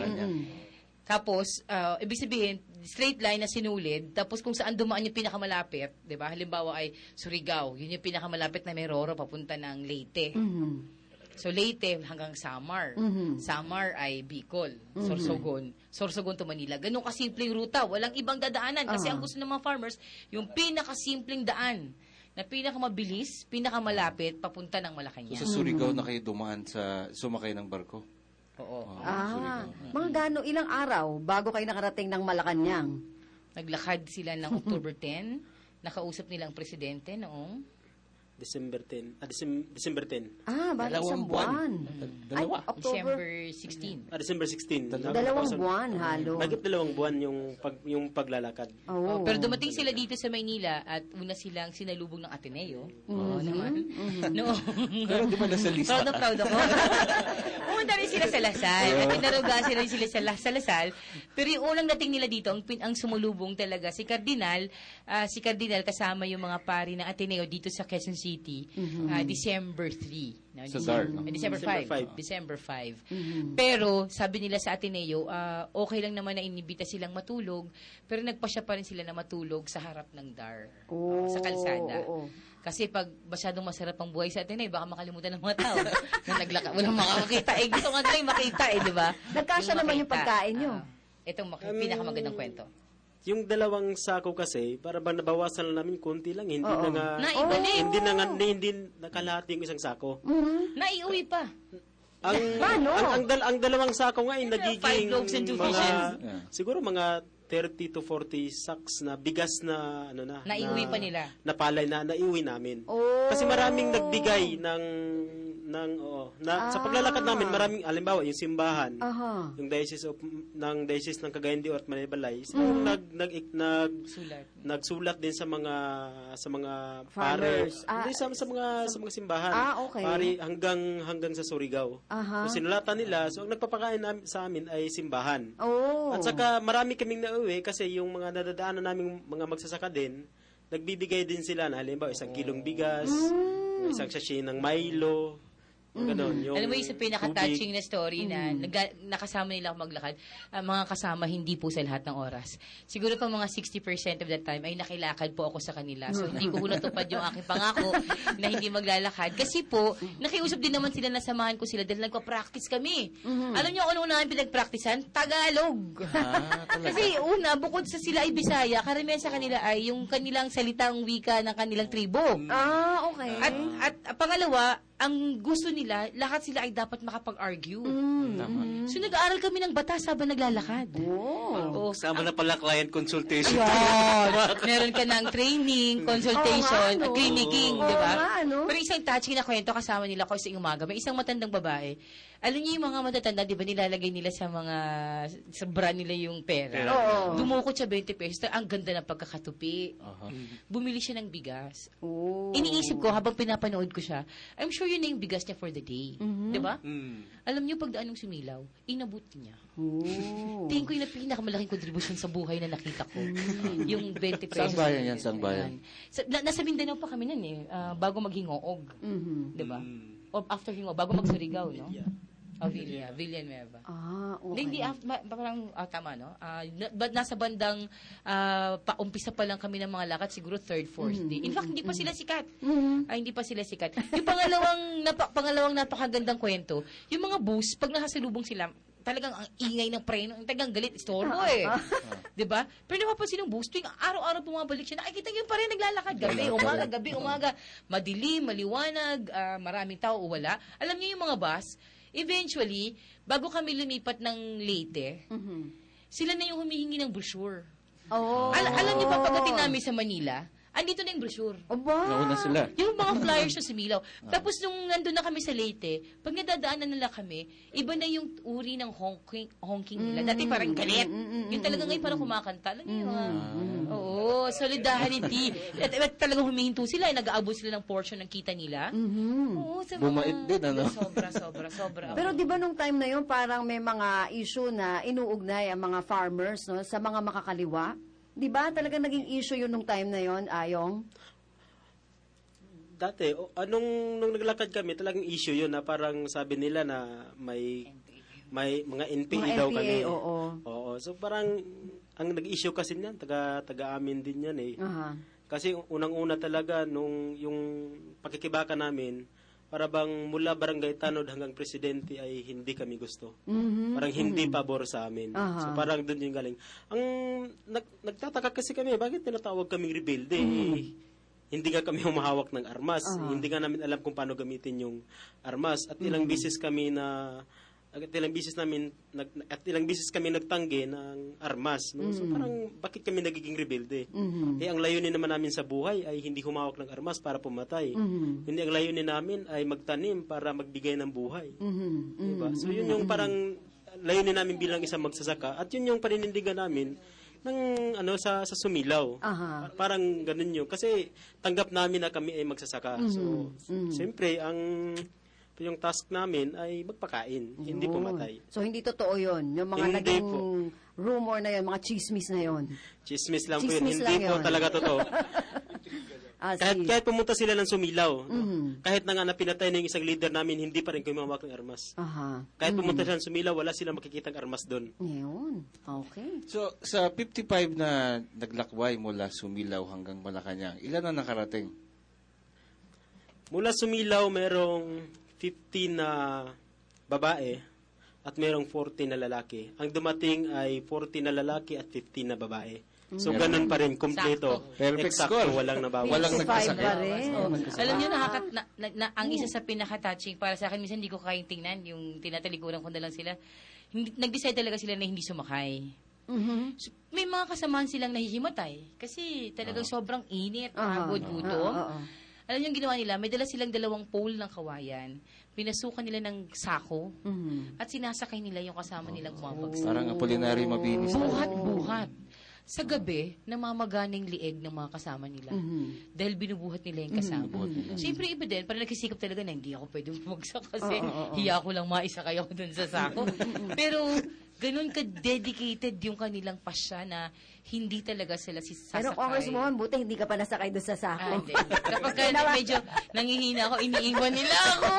Tapos, ah, ibig sabihin, straight line na sinulid, tapos kung saan dumaan yung pinakamalapit, di ba? Halimbawa ay Surigao, yun yung pinakamalapit na Meroro, papunta ng Leyte. Mhm. So, Leyte hanggang Samar. Mhm. Samar ay Bicol, Sorsogon. Sorsogon to Manila. Ganun kasimpleng ruta. Walang ibang dadaanan. Kasi Ah. ang gusto ng mga farmers, yung pinakasimpleng daan na pinakamabilis, pinakamalapit, papunta ng So, Malacanang. sa Surigao na kayo dumaan sa, sumakay ng barko? Oo. Ah, mga gano, ilang araw bago kayo nakarating ng Malacanang? Naglakad sila ng October tenth. Nakausap nilang presidente noong December tenth. Ah, Decem- December tenth. Ah, bali isang buwan. Dalawa. Ay, October. December sixteenth. Ah, December sixteenth. Dalawang buwan, halo. Nagip dalawang buwan yung pag yung paglalakad. Oo. Oh, pero dumating sila dito sa Maynila at una silang sinalubong ng Ateneo. Oo naman. No. Pero di ba nasa lista? Proud na proud ako. Pumunta rin sila sa Lasal. At inarugasan rin sila sa, La- sa Lasal. Pero yung unang dating nila dito, ang, pin- ang sumulubong talaga, si Cardinal, ah, si Cardinal kasama yung mga pari ng Ateneo dito sa Quezon City, ah, December third. No, Sa December- Dar, no? eh, December December five. five. December fifth. Pero, sabi nila sa Ateneo, ah, okay lang naman na inibita silang matulog, pero nagpasya pa rin sila na matulog sa harap ng Dar. Oo, sa kalsada. oo. Kasi pag masyadong masarap ang buhay sa Ateneo, baka makalimutan ng mga tao na naglaka. Walang makakakita. Eh, gusto nga nila yung makita eh, di ba? Nagkasya naman yung makita. pagkain nyo. Ah, itong mak- pinakamagandang kwento. Yung dalawang sako kasi, para ba nabawasan lang namin konti lang, hindi Oo. na nga Naiba na eh. hindi na nga hindi nakalahati yung isang sako. Naiuwi pa. Ang Paano? ang, ang, dal- ang dalawang sako nga ay nagiging Five loaves and two mga fishes. Yeah. siguro mga thirty to forty sacks na bigas na ano na Naiuwi na, pa nila. na palay na naiuwi namin. Oh. Kasi maraming nagbigay ng ng oo, na sa paglalakad namin maraming halimbawa yung simbahan. Aha. Yung diocese of ng diocese ng Cagayan de Oro at Manaybalay, sila yung nag nag nag Sulat. nagsulat din sa mga sa mga Farmers. pare. Ah, Hindi sa, sa mga sa mga simbahan. Ah, okay. Pare hanggang hanggang sa Surigao. Aha. So sinulatan nila, so ang nagpapakain nam- sa amin ay simbahan. Oh. At saka marami kaming nauwi kasi yung mga nadadaanan naming mga magsasaka din, nagbibigay din sila na halimbawa isang kilong bigas, Mm. isang sachet ng Milo, Ganon, yung Alam mo yung isa pinaka-touching tubig. na story na naga- nakasama nila ako maglakad, ah, mga kasama hindi po sa lahat ng oras. Siguro pa mga sixty percent of that time ay nakilakad po ako sa kanila. So hindi ko po natupad yung aking pangako na hindi maglalakad. Kasi po, nakiusap din naman sila na samahan ko sila dahil nagpa-practice kami. Alam niyo kung ano namin pinag-practicean? Tagalog. Ah, Kasi una, bukod sa sila ay Bisaya, karamihan sa kanila ay yung kanilang salitang wika ng kanilang tribo. Ah, okay. At, at uh, pangalawa, ang gusto nila, lahat sila ay dapat makapag-argue. So nag-aaral kami ng batas habang naglalakad. Oh. Oo. Kasama na pala client consultation. Yan. Meron ka ng training, consultation, Oo nga, no? clinicking, Oo di ba? nga, no? Pero isang touching na kwento kasama nila ko sa umaga. May isang matandang babae. Alam niyo yung mga matatanda, di ba nilalagay nila sa mga, sa bra nila yung pera. Oo. Dumukot siya twenty pesos. Ang ganda ng pagkakatupi. Bumili siya ng bigas. Oh. Iniisip ko habang pinapanood ko siya, I'm sure yun na yung bigas niya for the day. Di ba? Mm. Alam niyo, pagdaan ng sumilaw, inabot niya. Oh. Tingin ko yung pinakamalaking kontribusyon sa buhay na nakita ko. Yung twenty pesos. Saan bayan yan? Saan bayan? Sa, na, nasa Mindanao pa kami nun eh, ah, bago maghingoog. Mhm. Di ba? O after hingoog, bago magsurigaw, no? O Villa, Villanueva. Ah, okay. Hindi, hindi, af- ma- parang, ah, tama, no? Ah, na, but nasa bandang, ah, paumpisa pa lang kami ng mga lakad, siguro third, fourth day. In fact, hindi pa sila sikat. Ay, hindi pa sila sikat. Yung pangalawang, napa, pangalawang napakagandang kwento, yung mga bus, pag nakasalubong sila, talagang ang ingay ng preno, talagang galit, istorbo eh. 'Di ba? Pero napapansin ng bus, tuwing araw-araw bumabalik siya, nakikita niyo pa rin naglalakad. Gabi, umaga, gabi, umaga. Madilim, maliwanag, ah, maraming tao o wala. Alam niyo yung mga bus, eventually, bago kami lumipat ng Leyte, sila na yung humihingi ng brochure. Oh. Al- alam niyo pa, pagdating namin sa Manila, andito na yung brochure. Aba! Nauna sila. Yung mga flyers yung sumilaw. Tapos nung nandun na kami sa Leyte, pag nadadaanan nila kami, iba na yung uri ng honking, honking nila. Dati parang galit. Yung talaga ngayon parang kumakanta. Alam niyo, ah. Oo, solidarity. At, at talagang humihinto sila, nag-aabot sila ng portion ng kita nila. Oo, sa mga... Bumait din, ano? Sobra, sobra, sobra. Pero di ba nung time na yun, parang may mga issue na inuugnay ang mga farmers no, sa mga makakaliwa? Di ba talagang naging issue yun nung time na yun, Ayong? Dati, o, anong nung naglakad kami, talagang issue yun na parang sabi nila na may may mga N P A Mga daw N P A, kami. oo. Oo. So parang ang nag-issue kasi niyan, taga taga amin din yan eh. Aha. Kasi unang-una talaga nung yung pakikibaka namin, para bang mula barangay tanod hanggang presidente ay hindi kami gusto. Mhm. Parang hindi pabor sa amin. Aha. So parang doon yung galing. Ang nag, nagtataka kasi kami, bakit tinatawag kaming rebelde? Eh, hindi nga kami humahawak ng armas. Hindi nga namin alam kung paano gamitin yung armas. At ilang bisis kami na at ilang bisis namin nag, at ilang bisis kami nagtanggi ng armas, no? So parang bakit kami nagiging rebelde? Eh ang layunin naman namin sa buhay ay hindi humawak ng armas para pumatay. Hindi, ang layunin namin ay magtanim para magbigay ng buhay. Diba? So yun yung parang layunin namin bilang isang magsasaka at yun yung paninindigan namin ng ano sa sa Sumilaw. Aha. Pa- parang ganun yun kasi tanggap namin na kami ay magsasaka. So siyempre ang yung task namin ay magpakain, hindi pumatay. So, hindi totoo yun. Yung mga Hindi naging po. rumor na yun, mga chismis na yun. Chismis lang po yun. Chismis Hindi lang po yun. talaga totoo. Ah, kahit, si- kahit pumunta sila ng Sumilaw, no? Kahit na nga napinatay na yung isang leader namin, hindi pa rin kami mamawak ng armas. Aha. Kahit pumunta sila ng Sumilaw, wala silang makikitang armas doon. Yun. Okay. So, sa fifty-five na naglakway mula Sumilaw hanggang Malacanang, ilan na nakarating? Mula Sumilaw, merong fifteen na babae at merong forty na lalaki. Ang dumating ay forty na lalaki at fifteen na babae. So, ganun pa rin, kumpleto. Perfect Eksakto, score. walang nabawas. Walang fifty-five nagkasakit. pa rin. Oh, alam niyo, nakakat, na, na, na, ang isa sa pinaka-touching para sa akin, minsan hindi ko kayang tingnan, yung tinatalikuran ko na lang sila. Hindi, nag-decide talaga sila na hindi sumakay. So, may mga kasamaan silang nahihimatay. Kasi talagang sobrang init, pagod, gutom. Ah, ah, ah. Alam niyo yung ginawa nila? May dala silang dalawang pole ng kawayan. Pinasukan nila ng sako. At sinasakay nila yung kasama nilang bumabagsak. Parang Apolinary Mabinis. Buhat-buhat. Sa gabi, namamaganing lieg ng mga kasama nila. Dahil binubuhat nila yung kasama. Siyempre, iba din. Parang nagsisikap talaga na hindi ako pwede bumagsak kasi hiya ko lang maisakay ako dun sa sako. Pero, ganun ka-dedicated yung kanilang pasya na hindi talaga sila si sasakay. Pero Congresswoman, buti hindi ka pa nasakay doon sa Ah, sako. hindi. Kapag ka medyo nangihina ako, iniiwan nila ako.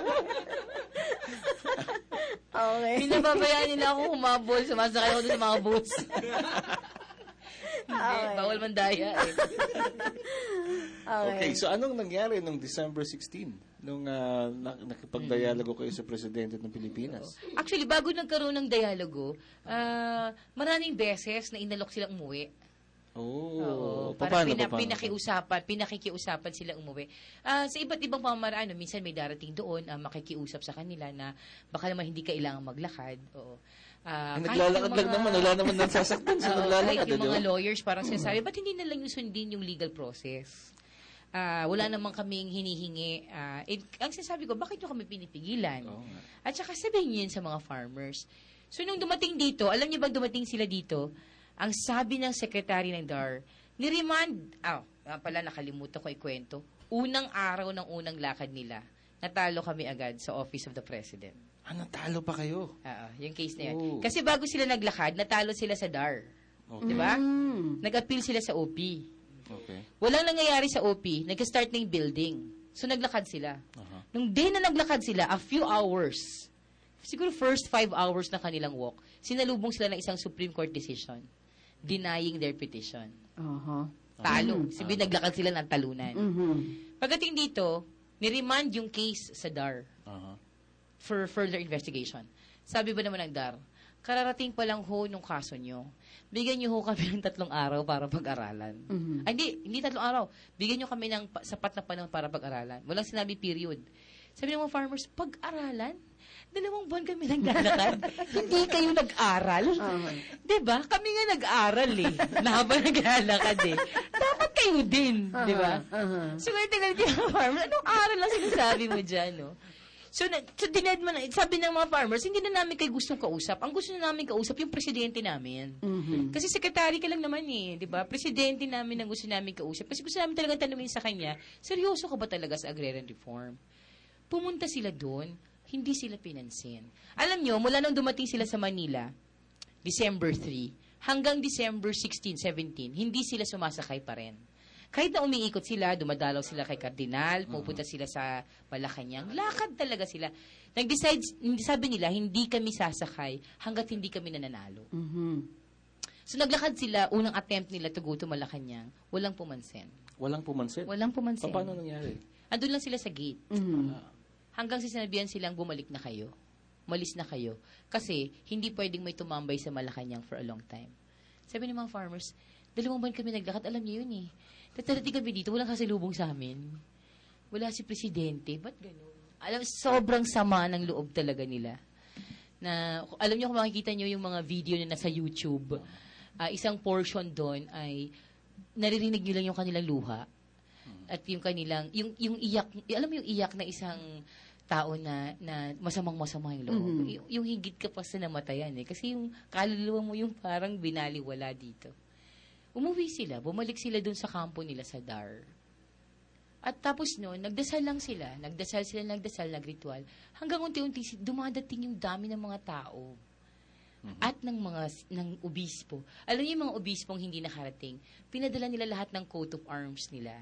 Okay. Pinababayaan nila ako humabol, sumasakay ako doon sa mga boots. Hindi, Okay. bawal mandaya eh. Okay, so anong nangyari nung December sixteenth? Nung uh, nakipagdialogo kayo sa Presidente ng Pilipinas? Actually, bago nagkaroon ng dialogo, ah, maraming beses na inalok silang umuwi. Oh, Oo, paano, para pina, paano? pinakiusapan, pinakikiusapan sila umuwi. Ah, sa iba't ibang pamamaraan, no, minsan may darating doon, ah, makikiusap sa kanila na baka naman hindi kailangan maglakad. Oo. Ah, Ang kahit naglalakad yung lang mga- naman, wala naman nagsasaktan sa Oo, naglalakad. kahit yung di ba? mga lawyers parang sinasabi, ba't hindi na lang yung sundin yung legal process? Ah, wala naman kaming hinihingi. Ah, eh, ang sinasabi ko, bakit nyo kami pinipigilan? Oo nga. At saka sabihin nyo yun sa mga farmers. So, nung dumating dito, alam niyo bang dumating sila dito? Ang sabi ng secretary ng D A R, niremand, ah, oh, pala nakalimutan ko ikwento, unang araw ng unang lakad nila, natalo kami agad sa Office of the President. Ah, natalo pa kayo? Oo, yung case na yun. Oh. Kasi bago sila naglakad, natalo sila sa D A R. Okay. Di ba? Nag-appeal sila sa O P. Okay. Walang nangyayari sa O P, nag-start na yung building. So, naglakad sila. Aha. Nung day na naglakad sila, a few hours, siguro first five hours na kanilang walk, sinalubong sila ng isang Supreme Court decision denying their petition. Aha. Talo. Sabi, naglakad sila ng talunan. Mhm. Pagdating dito, niremand yung case sa D A R Aha. for further investigation. Sabi ba naman ng D A R, kararating pa lang ho nung kaso nyo. Bigyan nyo ho kami ng tatlong araw para pag-aralan. Ay, hindi, hindi tatlong araw. Bigyan nyo kami ng pa- sapat na panahon para pag-aralan. Walang sinabi period. Sabi ng mga farmers, pag-aralan? Dalawang buwan kami naglalakad. Hindi kayo nag-aral? Uh-huh. Diba? Kami nga nag-aral eh. Na habang naglalakad eh. Dapat kayo din, Aha, di ba? aha. So, ngayon tingnan yung mga farmers, anong aral lang sinasabi mo dyan, no? So, na, so dinedman na, sabi ng mga farmers, hindi na namin kayo gustong kausap. Ang gusto na namin kausap, yung presidente namin. Mhm. Kasi sekretary ka lang naman eh, di ba? Presidente namin ang gusto namin kausap. Kasi gusto namin talagang tanungin sa kanya, seryoso ka ba talaga sa agrarian reform? Pumunta sila doon, hindi sila pinansin. Alam nyo, mula nung dumating sila sa Manila, December third, hanggang December sixteen, seventeen, hindi sila sumasakay pa rin. Kahit na umiikot sila, dumadalaw sila kay Cardinal, pupunta sila sa Malacanang, lakad talaga sila. Nag-decide, sabi nila, hindi kami sasakay hanggat hindi kami nananalo. Mhm. So naglakad sila, unang attempt nila to go to Malacanang, walang pumansin. Walang pumansin. Walang pumansin. Pa- Paano nangyari? Andun lang sila sa gate. Mhm. Hanggang sinabihan silang bumalik na kayo. Malis na kayo. Kasi hindi pwedeng may tumambay sa Malacanang for a long time. Sabi ng mga farmers, dalawang buwan kami naglakad, alam niyo yun eh. Tatarati kami dito, walang kasalubong sa amin. Wala si Presidente. Ba't ganun? Alam, sobrang sama ng loob talaga nila. Na, alam niyo kung makikita niyo yung mga video na nasa YouTube, ah, isang portion doon ay naririnig niyo lang yung kanilang luha. At yung kanilang, yung, yung iyak, alam mo yung iyak na isang tao na, na masamang-masama yung loob. Mhm. Yung, yung higit ka pa sa namatayan eh. Kasi yung kaluluwa mo yung parang binaliwala dito. Umuwi sila, bumalik sila dun sa kampo nila sa Dar. At tapos noon, nagdasal lang sila. Nagdasal sila, nagdasal, nagritual. Hanggang unti-unti, si- dumadating yung dami ng mga tao. At ng mga, ng obispo. Alam niyo yung mga obispong hindi nakarating, pinadala nila lahat ng coat of arms nila.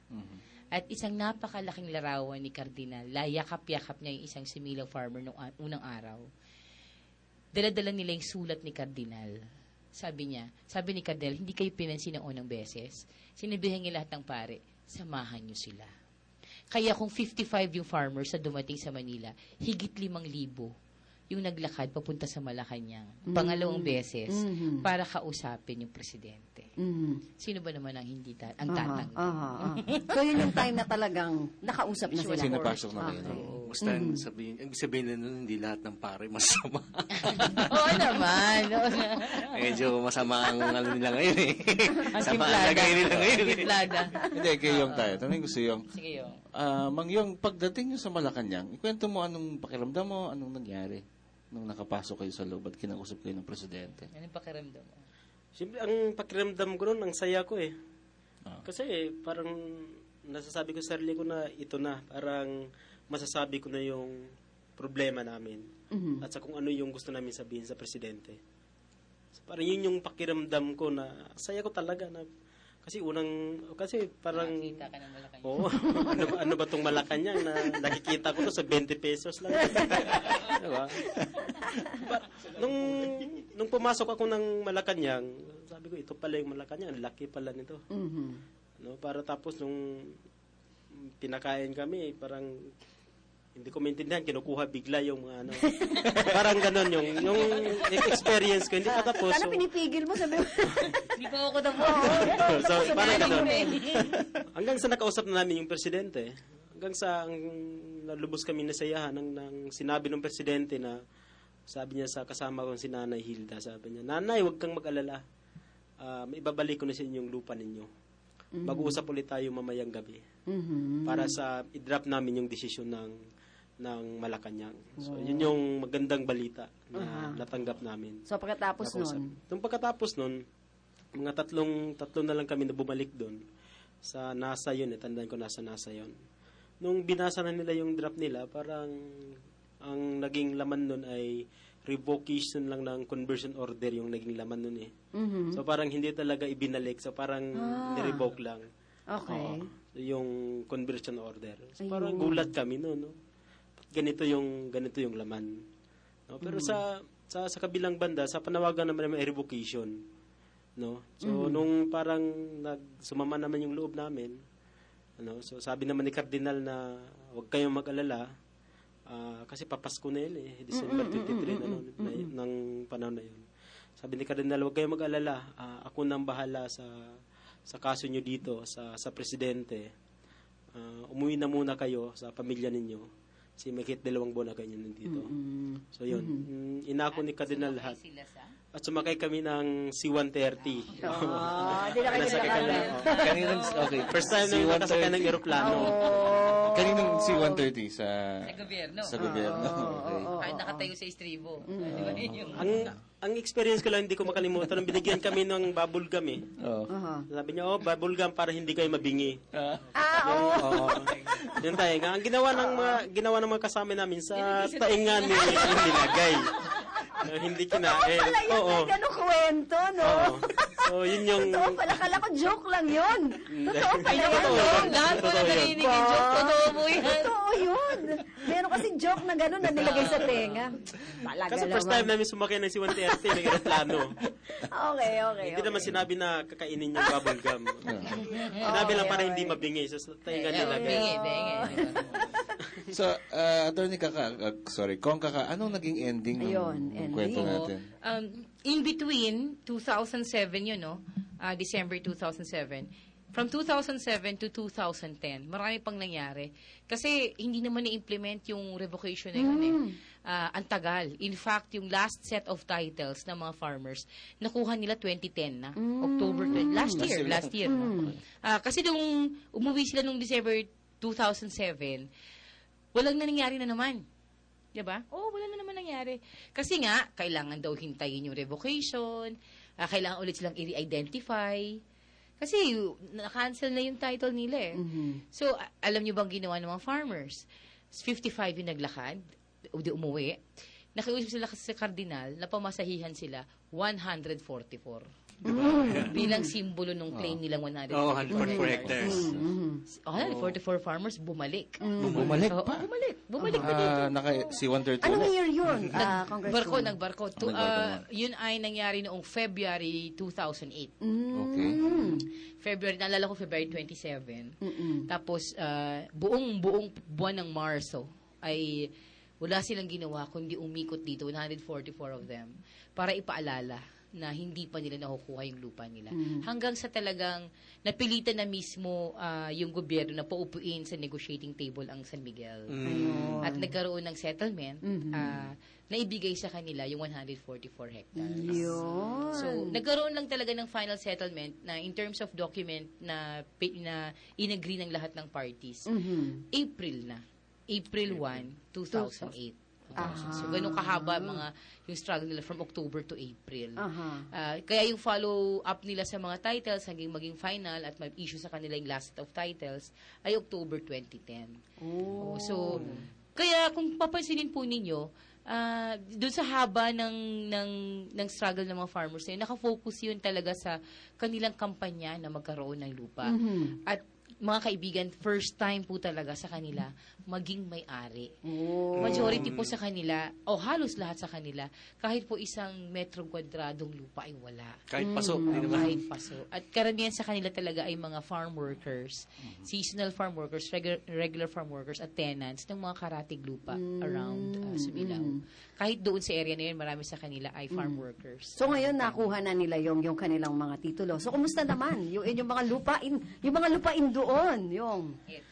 At isang napakalaking larawan ni Cardinal, layakap-yakap niya yung isang similaw farmer nung a- unang araw. Dala-dala nila yung sulat ni Cardinal. Sabi niya, sabi ni Cardinal, hindi kayo pinansin ng unang beses. Sinabihan niya lahat ng pare, samahan niyo sila. Kaya kung fifty-five yung farmers sa dumating sa Manila, higit limang libo yung naglakad papunta sa Malacanang. Pangalawang beses Mhm. para kausapin yung presidente. Mhm. Sino ba naman ang hindi ta- ang Aha, tatang? aha, aha. So, yun yung time na talagang nakausap na sila. Sinapasok na kayo. Okay. Basta sabihin, ang sabihin na nun, hindi lahat ng pare masama. Oo naman. Oo na. Medyo masama ang ano nila ngayon eh. Ang Sama ang timplada. lagay nila ngayon Ang eh. timplada. Hindi, kayo yung tayo. Tanong gusto yung, Sige yung. ah, Mang Yung, pagdating nyo sa Malacanang, ikwento mo anong pakiramdam mo, anong nangyari nung nakapasok kayo sa loob at kinausap kayo ng presidente. Anong pakiramdam mo? Siyempre, ang pakiramdam ko noon, ang saya ko eh. Ah. Kasi parang nasasabi ko sa sarili ko na ito na. Parang masasabi ko na yung problema namin. Mhm. At sa kung ano yung gusto namin sabihin sa presidente. So, parang yun yung pakiramdam ko na saya ko talaga na kasi unang kasi parang Nakita ka ng Malacanang. oo, ano ba ano ba tong Malacanang na nakikita ko to sa twenty pesos lang. Diba? Ba- nung nung pumasok ako ng Malacanang, sabi ko ito pala yung Malacanang, ang laki pala nito. Mhm. No, para tapos nung pinakain kami, parang hindi ko maintindihan, kinukuha bigla yung mga ano. Parang ganon yung, yung experience ko. Hindi pa tapos. Sana So, pinipigil mo, sabi mo. Hindi pa ako tapos. so, parang ganon. eh. Hanggang sa nakausap na namin yung presidente, hanggang sa ang, nalubos kami na sayahan ng, ng sinabi ng presidente na sabi niya sa kasama kong si Nanay Hilda, sabi niya, Nanay, huwag kang mag-alala. Uh, may ibabalik ko na sa inyong lupa ninyo. Mag-uusap ulit tayo mamayang gabi Mhm. para sa i-drop namin yung desisyon ng ng Malacanang. So, yun yung magandang balita na natanggap namin. So, pagkatapos Nakausap. nun, Nung pagkatapos nun, mga tatlong, tatlo na lang kami na bumalik doon. Sa NASA yun, eh, tandaan ko nasa NASA yun. Nung binasa na nila yung draft nila, parang ang naging laman nun ay revocation lang ng conversion order yung naging laman nun eh. Mhm. So parang hindi talaga ibinalik. So parang Ah. nirevoke lang. Okay. Oo. yung conversion order. So Ayun. parang gulat kami no, no. Ba't ganito yung ganito yung laman. No, pero Mm. sa sa sa kabilang banda, sa panawagan naman may revocation, no. So Mm. nung parang nagsumama naman yung loob namin, ano, so sabi naman ni Cardinal na huwag kayong mag-alala ah, kasi papasko na yun eh, December twenty-three na, nun, na, ng panahon na yun. Sabi ni Cardinal, huwag kayong mag-alala, ah, ako nang bahala sa sa kaso nyo dito sa sa presidente. Uh, umuwi na muna kayo sa pamilya ninyo. Kasi may hit dalawang buwan na ganyan nandito. So yun, mm, inako ni Cardinal lahat. Sila sa? At sumakay kami ng C one thirty. Oh, di na kayo Nasakay kami. nakakala. oh. Kaninang, okay. First time na nakasakay ng eroplano. Kaninang C one thirty sa... Sa gobyerno. Sa gobyerno. Okay. Kahit nakatayo sa estribo. Di ba yun yung... Ang ang experience ko lang hindi ko makalimutan, nung binigyan kami ng bubble gum eh. Oh. Sabi niya, oh, bubble gum para hindi kayo mabingi. Ah, oo. Oo. Yun tayo. Ang ginawa ng mga ginawa ng mga kasama namin sa tainga ni yung nilagay. Na hindi kinain. Pala yun, Oo. may ganun kwento, no? Oo. So, yun yung... Totoo pala, kala ko joke lang yun. Totoo pala yan, Totoo no? yun. Lahat mo na Totoo yun. narinig yung joke. Totoo mo yan. Totoo yun. Meron kasi joke na gano'n na nilagay sa tenga. Talaga Kasi first time naman. namin sumakay ng C one thirty ng aeroplano. Okay, okay, Hindi okay. naman sinabi na kakainin yung bubble gum. Sinabi lang para hindi mabingi. So, sa tainga nilagay. Bingi, bingi. So, uh, Attorney Kaka, uh, sorry, Kong Kaka, anong naging ending ng Ayun, ng ending. kwento Oo. natin? Um, in between, two thousand seven yun, no? Uh, December two thousand seven. From two thousand seven to two thousand ten, marami pang nangyari. Kasi hindi naman na-implement yung revocation na yun eh. Ah, ang tagal. In fact, yung last set of titles ng mga farmers, nakuha nila twenty ten na. October twentieth. Last year. Last year. no? Ah, kasi nung umuwi sila nung December two thousand seven, walang nangyari na naman. Diba? Oo, wala na naman nangyari. Kasi nga, kailangan daw hintayin yung revocation, ah, kailangan ulit silang i-identify. Kasi na-cancel na yung title nila eh. So, a- alam nyo bang ginawa ng mga farmers? fifty-five yung naglakad, o di umuwi. Nakiusap sila kasi sa kardinal na pamasahihan sila one hundred forty-four. Bilang simbolo ng claim nilang one hundred Oh, forty-four. one hundred forty-four hectares. Oh, one hundred forty-four farmers bumalik. Bumalik Oo, pa? bumalik. Bumalik pa dito. Ah, naka C one thirty Anong ulit. year yun, ah, Barko, Congresswoman? nagbarko. To, Nagbarko ah, nga. yun ay nangyari noong February two thousand eight. Okay. February, naalala ko February twenty-seven. Tapos, ah, buong buong buwan ng Marso ay wala silang ginawa kundi umikot dito, one hundred forty-four of them, para ipaalala na hindi pa nila nakukuha yung lupa nila. Hanggang sa talagang napilitan na mismo ah, yung gobyerno na paupuin sa negotiating table ang San Miguel. At nagkaroon ng settlement, ah, na ibigay sa kanila yung one hundred forty-four hectares. Yun. So, nagkaroon lang talaga ng final settlement na in terms of document na pi- na in-agree ng lahat ng parties. April na. April first, two thousand eight. So, ganun kahaba mga yung struggle nila from October to April. Aha. Ah, kaya yung follow-up nila sa mga titles hanggang maging final at mag-issue sa kanila yung last set of titles ay October twenty ten. Oh. So, kaya kung papansinin po ninyo, ah doon sa haba ng, ng, ng struggle ng mga farmers na yun, nakafocus yun talaga sa kanilang kampanya na magkaroon ng lupa. At mga kaibigan, first time po talaga sa kanila maging may-ari. Majority po sa kanila, o halos lahat sa kanila, kahit po isang metro kwadradong lupa ay wala. Kahit paso, hindi naman. Kahit paso. At karamihan sa kanila talaga ay mga farm workers, seasonal farm workers, regular, regular farm workers, at tenants ng mga karatig lupa around uh, Subilaw. Kahit doon sa area na yun, marami sa kanila ay farm workers. So ngayon nakuha na nila yung yung kanilang mga titulo. So kumusta naman yung yung mga lupain, yung mga lupain doon, yung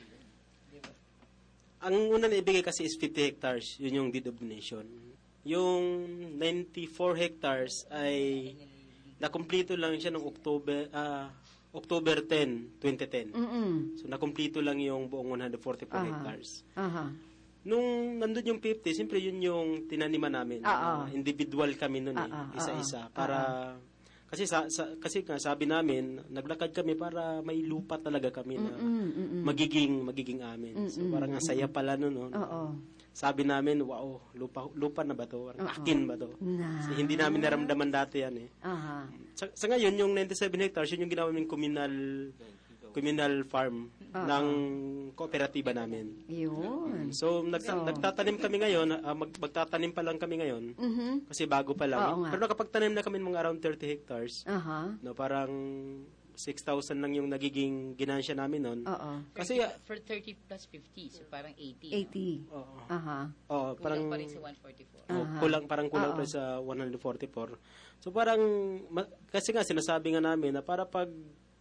Ang una na ibigay kasi is fifty hectares. Yun yung deed of donation. Yung ninety-four hectares ay nakumpleto lang siya noong October ah, October tenth, twenty ten. Mm. So nakumpleto lang yung buong one hundred forty-four Aha. hectares. Aha. Nung nandun yung fifty, siyempre yun yung tinaniman namin. Ah, ah. Uh, individual kami nun eh, Ah, ah, isa-isa. ah, Para, kasi sa, sa, kasi nga sabi namin, naglakad kami para may lupa talaga kami na magiging magiging amin. So parang ang saya pala nun. No? Oo. Sabi namin, wow, lupa lupa na ba to? Parang akin ba to? Na. Kasi hindi namin naramdaman dati yan eh. Aha. Sa, sa ngayon, yung ninety-seven hectares, yun yung ginawa naming communal communal farm ng kooperatiba namin. Yun. So, nagta- nagtatanim kami ngayon, ah, mag- magtatanim pa lang kami ngayon, kasi bago pa lang. Oo nga. Pero nakapagtanim na kami ng mga around thirty hectares. Aha. No, parang six thousand lang yung nagiging ginansya namin nun. Oo. Kasi, ah, For thirty plus fifty, so parang eighty. eighty. oo. Aha. Oh, Parang parang pa rin sa one forty-four. oh, kulang parang kulang pa sa one hundred forty-four. So parang ma- kasi nga sinasabi nga namin na para pag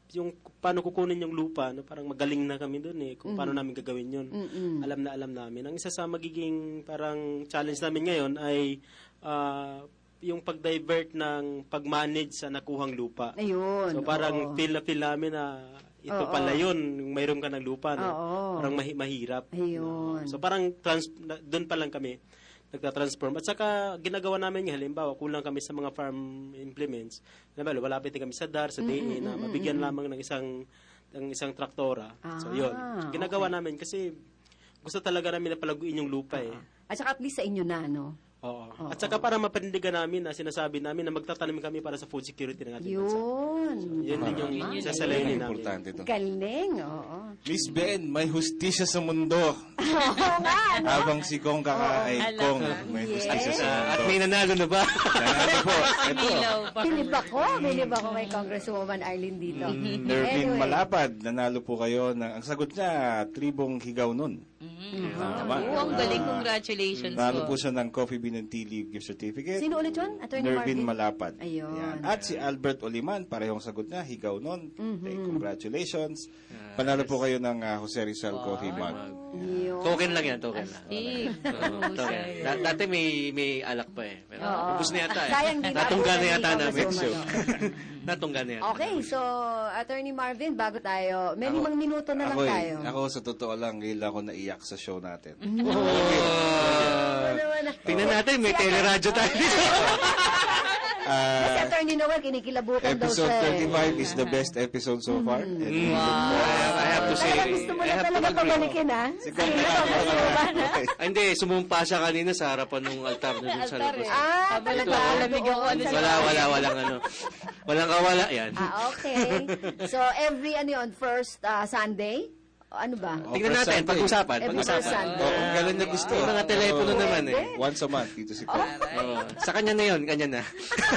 yung paano kukunin yung lupa, no, parang magaling na kami doon eh, kung paano namin gagawin yun. Mm-mm. Alam na alam namin. Ang isa sa magiging parang challenge namin ngayon ay ah, yung pag-divert ng pag-manage sa nakuhang lupa. Ayun. So parang oo. feel na feel namin na ito Oo. pala yun, yung mayroon ka ng lupa. No? Oo. Parang mahi- mahirap. Ayun. So parang trans- na- doon pa lang kami nagta-transform. At saka ginagawa namin yung halimbawa, kulang kami sa mga farm implements. Halimbawa, walapit kami sa D A R, sa D A na mabigyan lamang ng isang ng isang traktora. So yun. Ah, Ginagawa namin kasi gusto talaga namin na palaguin yung lupa eh. At saka at least sa inyo na, no? Oo. At saka para mapanindigan namin na sinasabi namin na magtatanim kami para sa food security ng ating bansa. Yun. Yun din yung Yun sasalayinin ang namin. importante to. Galing, oo. Miss Ben, may hustisya sa mundo. Oo nga, ano? Habang si Kong kaka ay Alam Kong, na. may Yes. hustisya sa mundo. At may nanalo na ba? Nanalo po. Ito. Ilaw pa. Bilib ako. Bilib ako kay Congresswoman Arlene dito. Nervin Anyway. Malapad, nanalo po kayo. Ng, ang sagot niya, tribong higaw nun. Tama. Oo, ang galing. Congratulations Nanalo po. po siya ng Coffee Bean and Tea Leaf gift certificate. Sino ulit yun? Attorney Nervin Marvin? Malapad. Ayun. Yan. At si Albert Oliman, parehong sagot niya, higaw nun. Okay, congratulations. Panalo po kayo ng uh, Jose Rizal Coffee Mug. Yun. Token lang yan, token lang. Steve. Oo, token. Da- dati may may alak pa eh. Pero Oo. ubus na yata eh. Sayang di Natungga na naabutan yata ni namin. Congresswoman, Natungga na yata. Okay, so Attorney Marvin, bago tayo, may limang minuto na lang Ako, eh, tayo. ako sa totoo lang, ngayon lang ako naiyak sa show natin. Oh. Tingnan natin, may teleradyo tayo dito. Kasi Attorney Noel, kinikilabutan daw Episode siya. eh. thirty-five is the best episode so far. And I have- I have to say, Talaga gusto mo I na have to talaga agree. pabalikin, ha? Si Sige, Congresswoman, ha? Ah, hindi, sumumpa siya kanina sa harapan ng altar na dun sa Altar labas. eh. Ah, talaga. Lamig ako, ano, Doon sa Wala, labas. wala, walang ano. Walang kawala, yan. Ah, okay. So, every, ano yun, first ah, Sunday? O, ano ba? Oh, Tingnan first natin, Sunday. pag-usapan, Every pag-usapan. first Sunday. Oh, kung kailan niya gusto. May mga telepono Oo. naman eh. Once a month, dito si Kong. Oo. Sa kanya na yun, kanya na.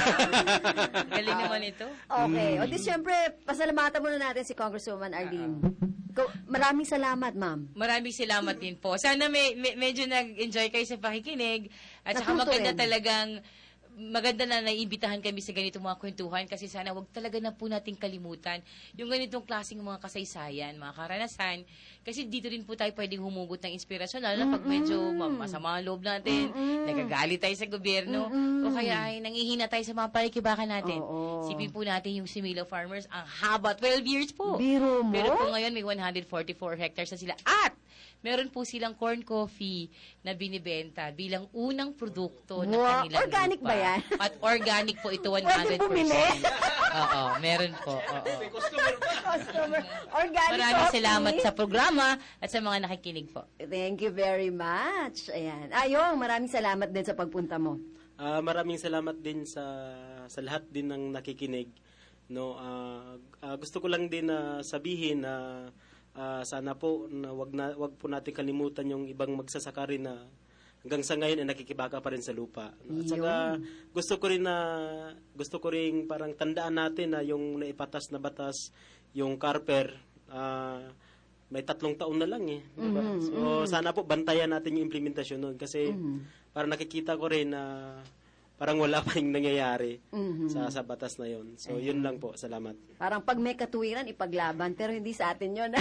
Galing naman ito. Okay. O di syempre, pasalamatan muna natin si Congresswoman Arlene. Ko- Maraming salamat, ma'am. Maraming salamat din po. Sana may, may- medyo nag-enjoy kayo sa pakikinig. At saka Natuto maganda rin. talagang maganda na naiimbitahan kami sa ganitong mga kwentuhan kasi sana wag talaga na po nating kalimutan yung ganitong klaseng mga kasaysayan, mga karanasan. Kasi dito rin po tayo pwedeng humugot ng inspirasyon lalo na pag medyo ma- masama ang loob natin, nagagalit tayo sa gobyerno, o kaya ay nangihina tayo sa mga palikibakan natin. Oo. Sipin po natin yung Similo Farmers, ang haba, twelve years po. Biro mo? Pero po ngayon may one hundred forty-four hectares na sila. At meron po silang corn coffee na binibenta bilang unang produkto ng Wow, kanilang organic lupa. ba yan? At organic po ito one Pwede hundred percent. bumili? Oo, meron po. Oo. Customer. Organic Maraming coffee. salamat sa programa at sa mga nakikinig po. Thank you very much. Ayan. Ayong, maraming salamat din sa pagpunta mo. Ah, maraming salamat din sa sa lahat din ng nakikinig. No, ah, ah, gusto ko lang din na sabihin na ah, sana po na wag na wag po natin kalimutan yung ibang magsasaka rin na hanggang sa ngayon ay nakikibaka pa rin sa lupa. No? At saka gusto ko rin na gusto ko rin parang tandaan natin na yung naipatas na batas, yung Carper, ah, may tatlong taon na lang eh. Diba? So sana po bantayan natin yung implementasyon nun kasi parang nakikita ko rin na parang wala pa yung nangyayari sa, sa batas na yun. So yun lang po. Salamat. Parang pag may katuwiran, ipaglaban. Pero hindi sa atin yun.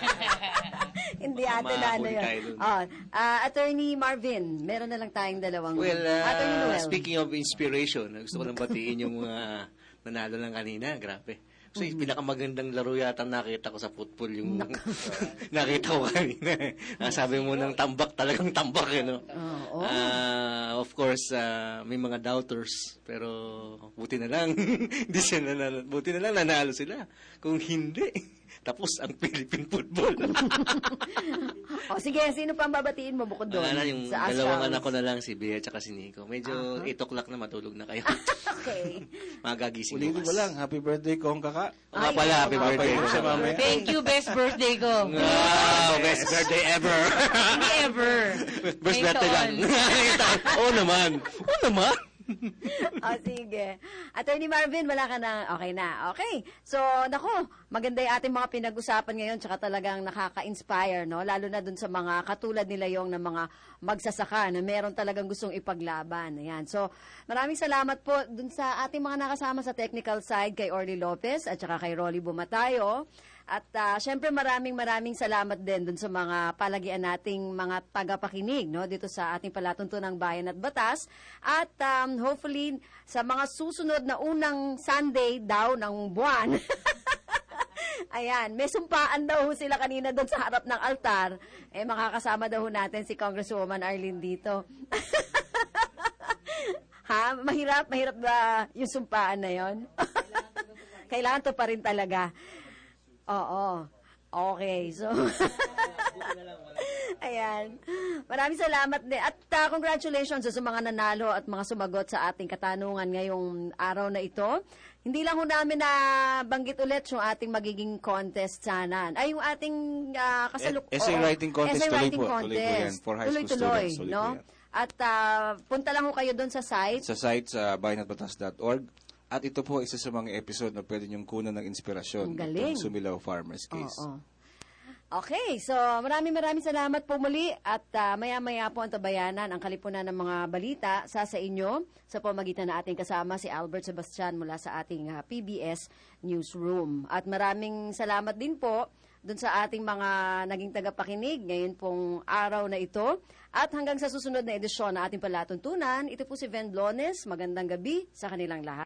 Hindi atin na ano Mahuli yun. tayo dun. Oh, ah, Attorney Marvin, meron na lang tayong dalawang. Well, uh, Attorney Noel. speaking of inspiration, gusto ko lang batiin yung mga nanalo lang kanina. Grabe. So, yung pinakamagandang laro yata nakita ko sa football yung nakita ko kanina. Ah, sabi mo ng tambak, talagang tambak, eh, no? Oo. Ah, of course, ah, may mga doubters, pero buti na lang, hindi sila nanalo. Buti na lang nanalo sila. Kung hindi, tapos ang Philippine football. O sige, sino pa ang babatiin mo bukod doon? Wala na, yung sa dalawang Astros? anak ko na lang, si Bea at si Nico. Medyo eight o'clock na matulog na kayo. Okay. Magagising Ulitin mo lang, happy birthday Kong kaka. Nga Ay, pala, happy oo, birthday. Papayin ko siya mamaya. Thank you, best birthday ko. Wow, best birthday ever. Ever. Best May birthday lang. taon. Oo naman. Oo naman. O, sige. Attorney Marvin, wala ka na. Okay na. Okay. So, nako, maganda yung ating mga pinag-usapan ngayon, tsaka talagang nakaka-inspire, no? Lalo na dun sa mga katulad nila yung na mga magsasaka na meron talagang gustong ipaglaban. Ayan. So, maraming salamat po dun sa ating mga nakasama sa technical side, kay Orly Lopez at saka kay Rolly Bumatayo. At uh, syempre maraming maraming salamat din dun sa mga palagian nating mga tagapakinig, no, dito sa ating palatuntunang Bayan at Batas. At um, hopefully sa mga susunod na unang Sunday daw ng buwan. Ayan, may sumpaan daw ho sila kanina doon sa harap ng altar. Eh makakasama daw ho natin si Congresswoman Arlene dito. Ha? Mahirap, mahirap ba yung sumpaan na yon? Kailangan to pa rin talaga. Oo. Okay. So, ayan. Maraming salamat din. At uh, congratulations sa mga nanalo at mga sumagot sa ating katanungan ngayong araw na ito. Hindi lang ho namin na banggit ulit yung ating magiging contest sana. Ay, yung ating uh, kasaluk... E- essay writing contest, essay tuloy writing po. Tuloy po yan contest. for high school Tuloy-tuloy, students. Tuloy no? po yan. At uh, punta lang ho kayo doon sa site. Sa site sa bayan at batas dot org. At ito po isa sa mga episode na pwede niyong kunan ng inspirasyon. Ang galing. Itong Sumilaw Farmers Case. Oo. Okay, so maraming maraming salamat po muli at uh, maya-maya po ang tabayanan, ang kalipunan ng mga balita sa sa inyo sa pamagitan na ating kasama si Albert Sebastian mula sa ating uh, P B S Newsroom. At maraming salamat din po dun sa ating mga naging tagapakinig ngayon pong araw na ito. At hanggang sa susunod na edisyon na ating palatuntunan, ito po si Ven Blones. Magandang gabi sa kanilang lahat.